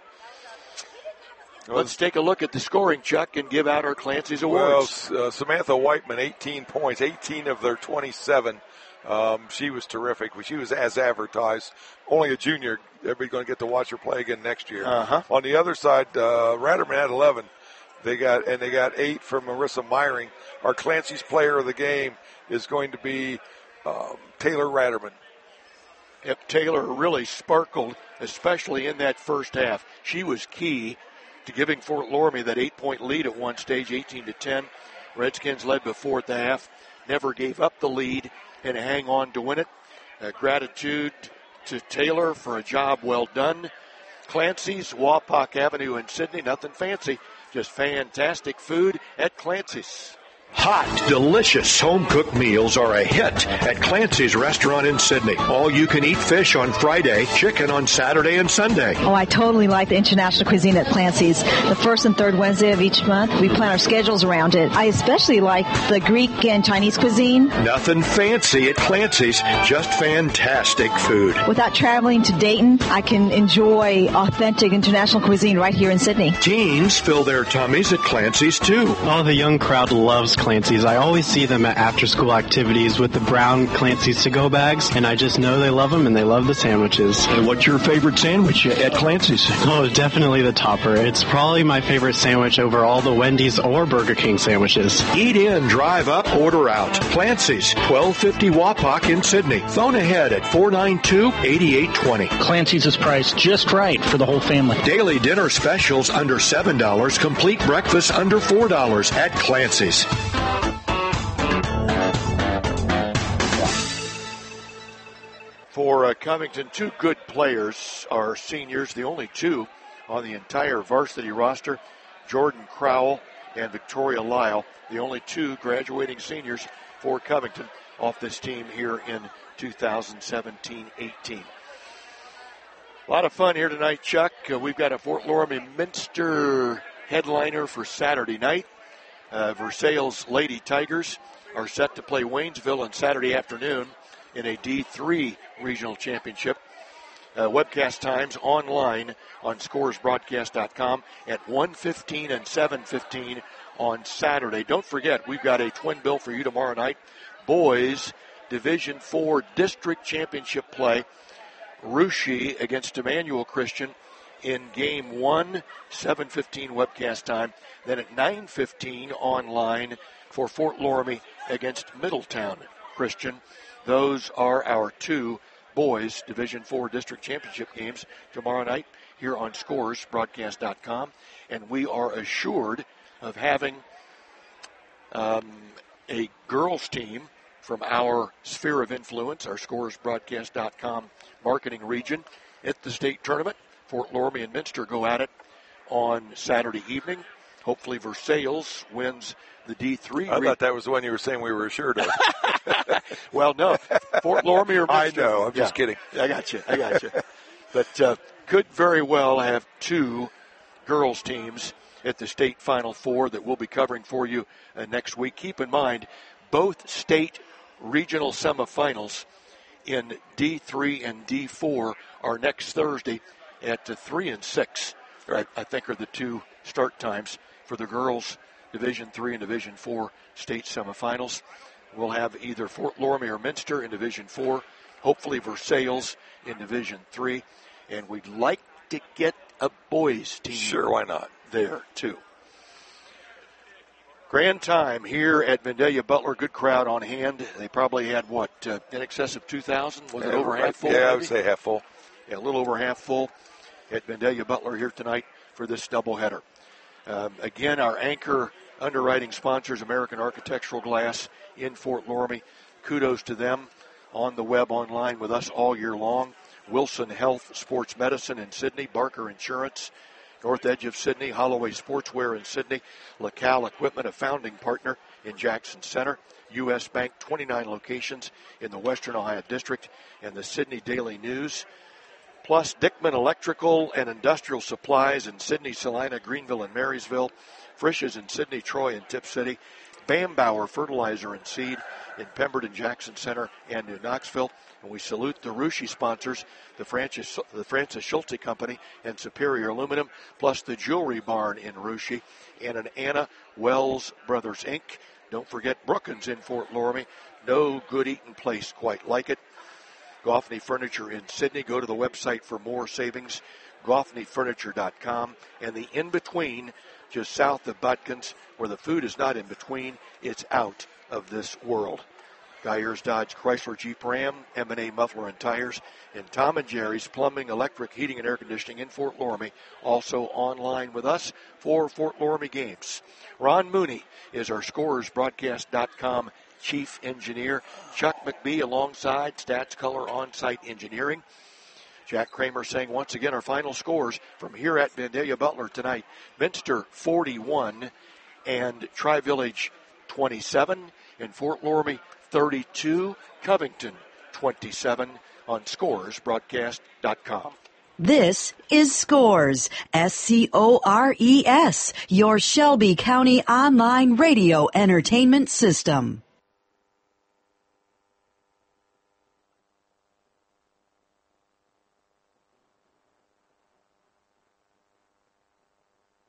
B: Let's take a look at the scoring, Chuck, and give out our Clancy's awards.
A: Well, uh, Samantha Whiteman, eighteen points, eighteen of their twenty-seven. Um, she was terrific. She was as advertised. Only a junior. Everybody's going to get to watch her play again next year.
B: Uh-huh.
A: On the other side, uh, Ratterman had eleven. They got and they got eight from Marissa Meyering. Our Clancy's player of the game is going to be um, Taylor Ratterman.
B: Yep, Taylor really sparkled, especially in that first half. She was key to giving Fort Loramie that eight-point lead at one stage, eighteen to ten. Redskins led before at the half, never gave up the lead and hang on to win it. Uh, gratitude to Taylor for a job well done. Clancy's, Wapak Avenue in Sydney, nothing fancy, just fantastic food at Clancy's.
C: Hot, delicious home-cooked meals are a hit at Clancy's Restaurant in Sydney. All-you-can-eat fish on Friday, chicken on Saturday and Sunday.
D: Oh, I totally like the international cuisine at Clancy's. The first and third Wednesday of each month, we plan our schedules around it. I especially like the Greek and Chinese cuisine.
C: Nothing fancy at Clancy's, just fantastic food.
D: Without traveling to Dayton, I can enjoy authentic international cuisine right here in Sydney.
C: Teens fill their tummies at Clancy's, too.
V: Oh, the young crowd loves Clancy's. I always see them at after-school activities with the brown Clancy's to-go bags, and I just know they love them and they love the sandwiches.
C: And what's your favorite sandwich at Clancy's?
V: Oh, definitely the topper. It's probably my favorite sandwich over all the Wendy's or Burger King sandwiches.
C: Eat in, drive up, order out. Clancy's, twelve fifty Wapak in Sydney. Phone ahead at four nine two, eight eight two zero.
W: Clancy's is priced just right for the whole family.
C: Daily dinner specials under seven dollars. Complete breakfast under four dollars at Clancy's.
B: For uh, Covington, two good players are seniors, the only two on the entire varsity roster. Jordan Crowell and Victoria Lyle, the only two graduating seniors for Covington off this team here in two thousand seventeen eighteen. A lot of fun here tonight, Chuck. Uh, we've got a Fort Loramie Minster headliner for Saturday night. Uh, Versailles Lady Tigers are set to play Waynesville on Saturday afternoon in a D three regional championship. Uh, webcast times online on scores broadcast dot com at one fifteen and seven fifteen on Saturday. Don't forget, we've got a twin bill for you tomorrow night. Boys Division four District Championship play. Russia against Emmanuel Christian in game one, seven fifteen webcast time. Then at nine fifteen online for Fort Loramie against Middletown Christian. Those are our two boys Division four District Championship games tomorrow night here on scores broadcast dot com. And we are assured of having um, a girls team from our sphere of influence, our scores broadcast dot com marketing region, at the state tournament. Fort Loramie and Minster go at it on Saturday evening. Hopefully Versailles wins the D three.
A: I re- thought that was the one you were saying we were assured of.
B: Well, no. Fort Loramie or Minster.
A: I know. I'm just
B: yeah.
A: kidding.
B: I got you. I got you. But uh, could very well have two girls teams at the state Final Four that we'll be covering for you uh, next week. Keep in mind, both state regional semifinals in D three and D four are next Thursday at uh, three and six. I, I think are the two start times for the girls Division three and Division four state semifinals. We'll have either Fort Loramie or Minster in Division four, hopefully Versailles in Division three, and we'd like to get a boys team.
A: Sure, why not?
B: There, too. Grand time here at Vandalia Butler. Good crowd on hand. They probably had, what, uh, in excess of two thousand? Was
A: yeah,
B: it over half full?
A: Yeah,
B: maybe?
A: I would say half full.
B: Yeah, a little over half full at Vandalia Butler here tonight for this doubleheader. Um, again, our anchor underwriting sponsors, American Architectural Glass in Fort Loramie. Kudos to them on the web online with us all year long. Wilson Health Sports Medicine in Sydney. Barker Insurance, North Edge of Sydney. Holloway Sportswear in Sydney. LaCal Equipment, a founding partner in Jackson Center. U S Bank, twenty-nine locations in the Western Ohio District, and the Sydney Daily News. Plus Dickman Electrical and Industrial Supplies in Sydney, Salina, Greenville, and Marysville. Frisch's in Sydney, Troy, and Tip City. Bambauer Fertilizer and Seed in Pemberton, Jackson Center, and New Knoxville. And we salute the Russia sponsors, the Francis, the Francis Schulte Company and Superior Aluminum, plus the Jewelry Barn in Russia, and an Anna Wells Brothers, Incorporated. Don't forget Brookins in Fort Loramie. No good eating place quite like it. Goffney Furniture in Sydney. Go to the website for more savings, goffney furniture dot com. And the in-between, just south of Butkins, where the food is not in between, it's out of this world. Guyers Dodge Chrysler Jeep Ram, M and A Muffler and Tires, and Tom and Jerry's Plumbing, Electric, Heating, and Air Conditioning in Fort Loramie. Also online with us for Fort Loramie games. Ron Mooney is our Scorers Broadcast dot com Chief Engineer. Chuck McBee alongside Stats Color On-Site Engineering. Jack Kramer saying once again our final scores from here at Vandalia Butler tonight. Minster forty-one and Tri-Village twenty-seven. In Fort Loramie, thirty-two. Covington, twenty-seven on scores broadcast dot com.
H: This is Scores, S C O R E S, your Shelby County online radio entertainment system.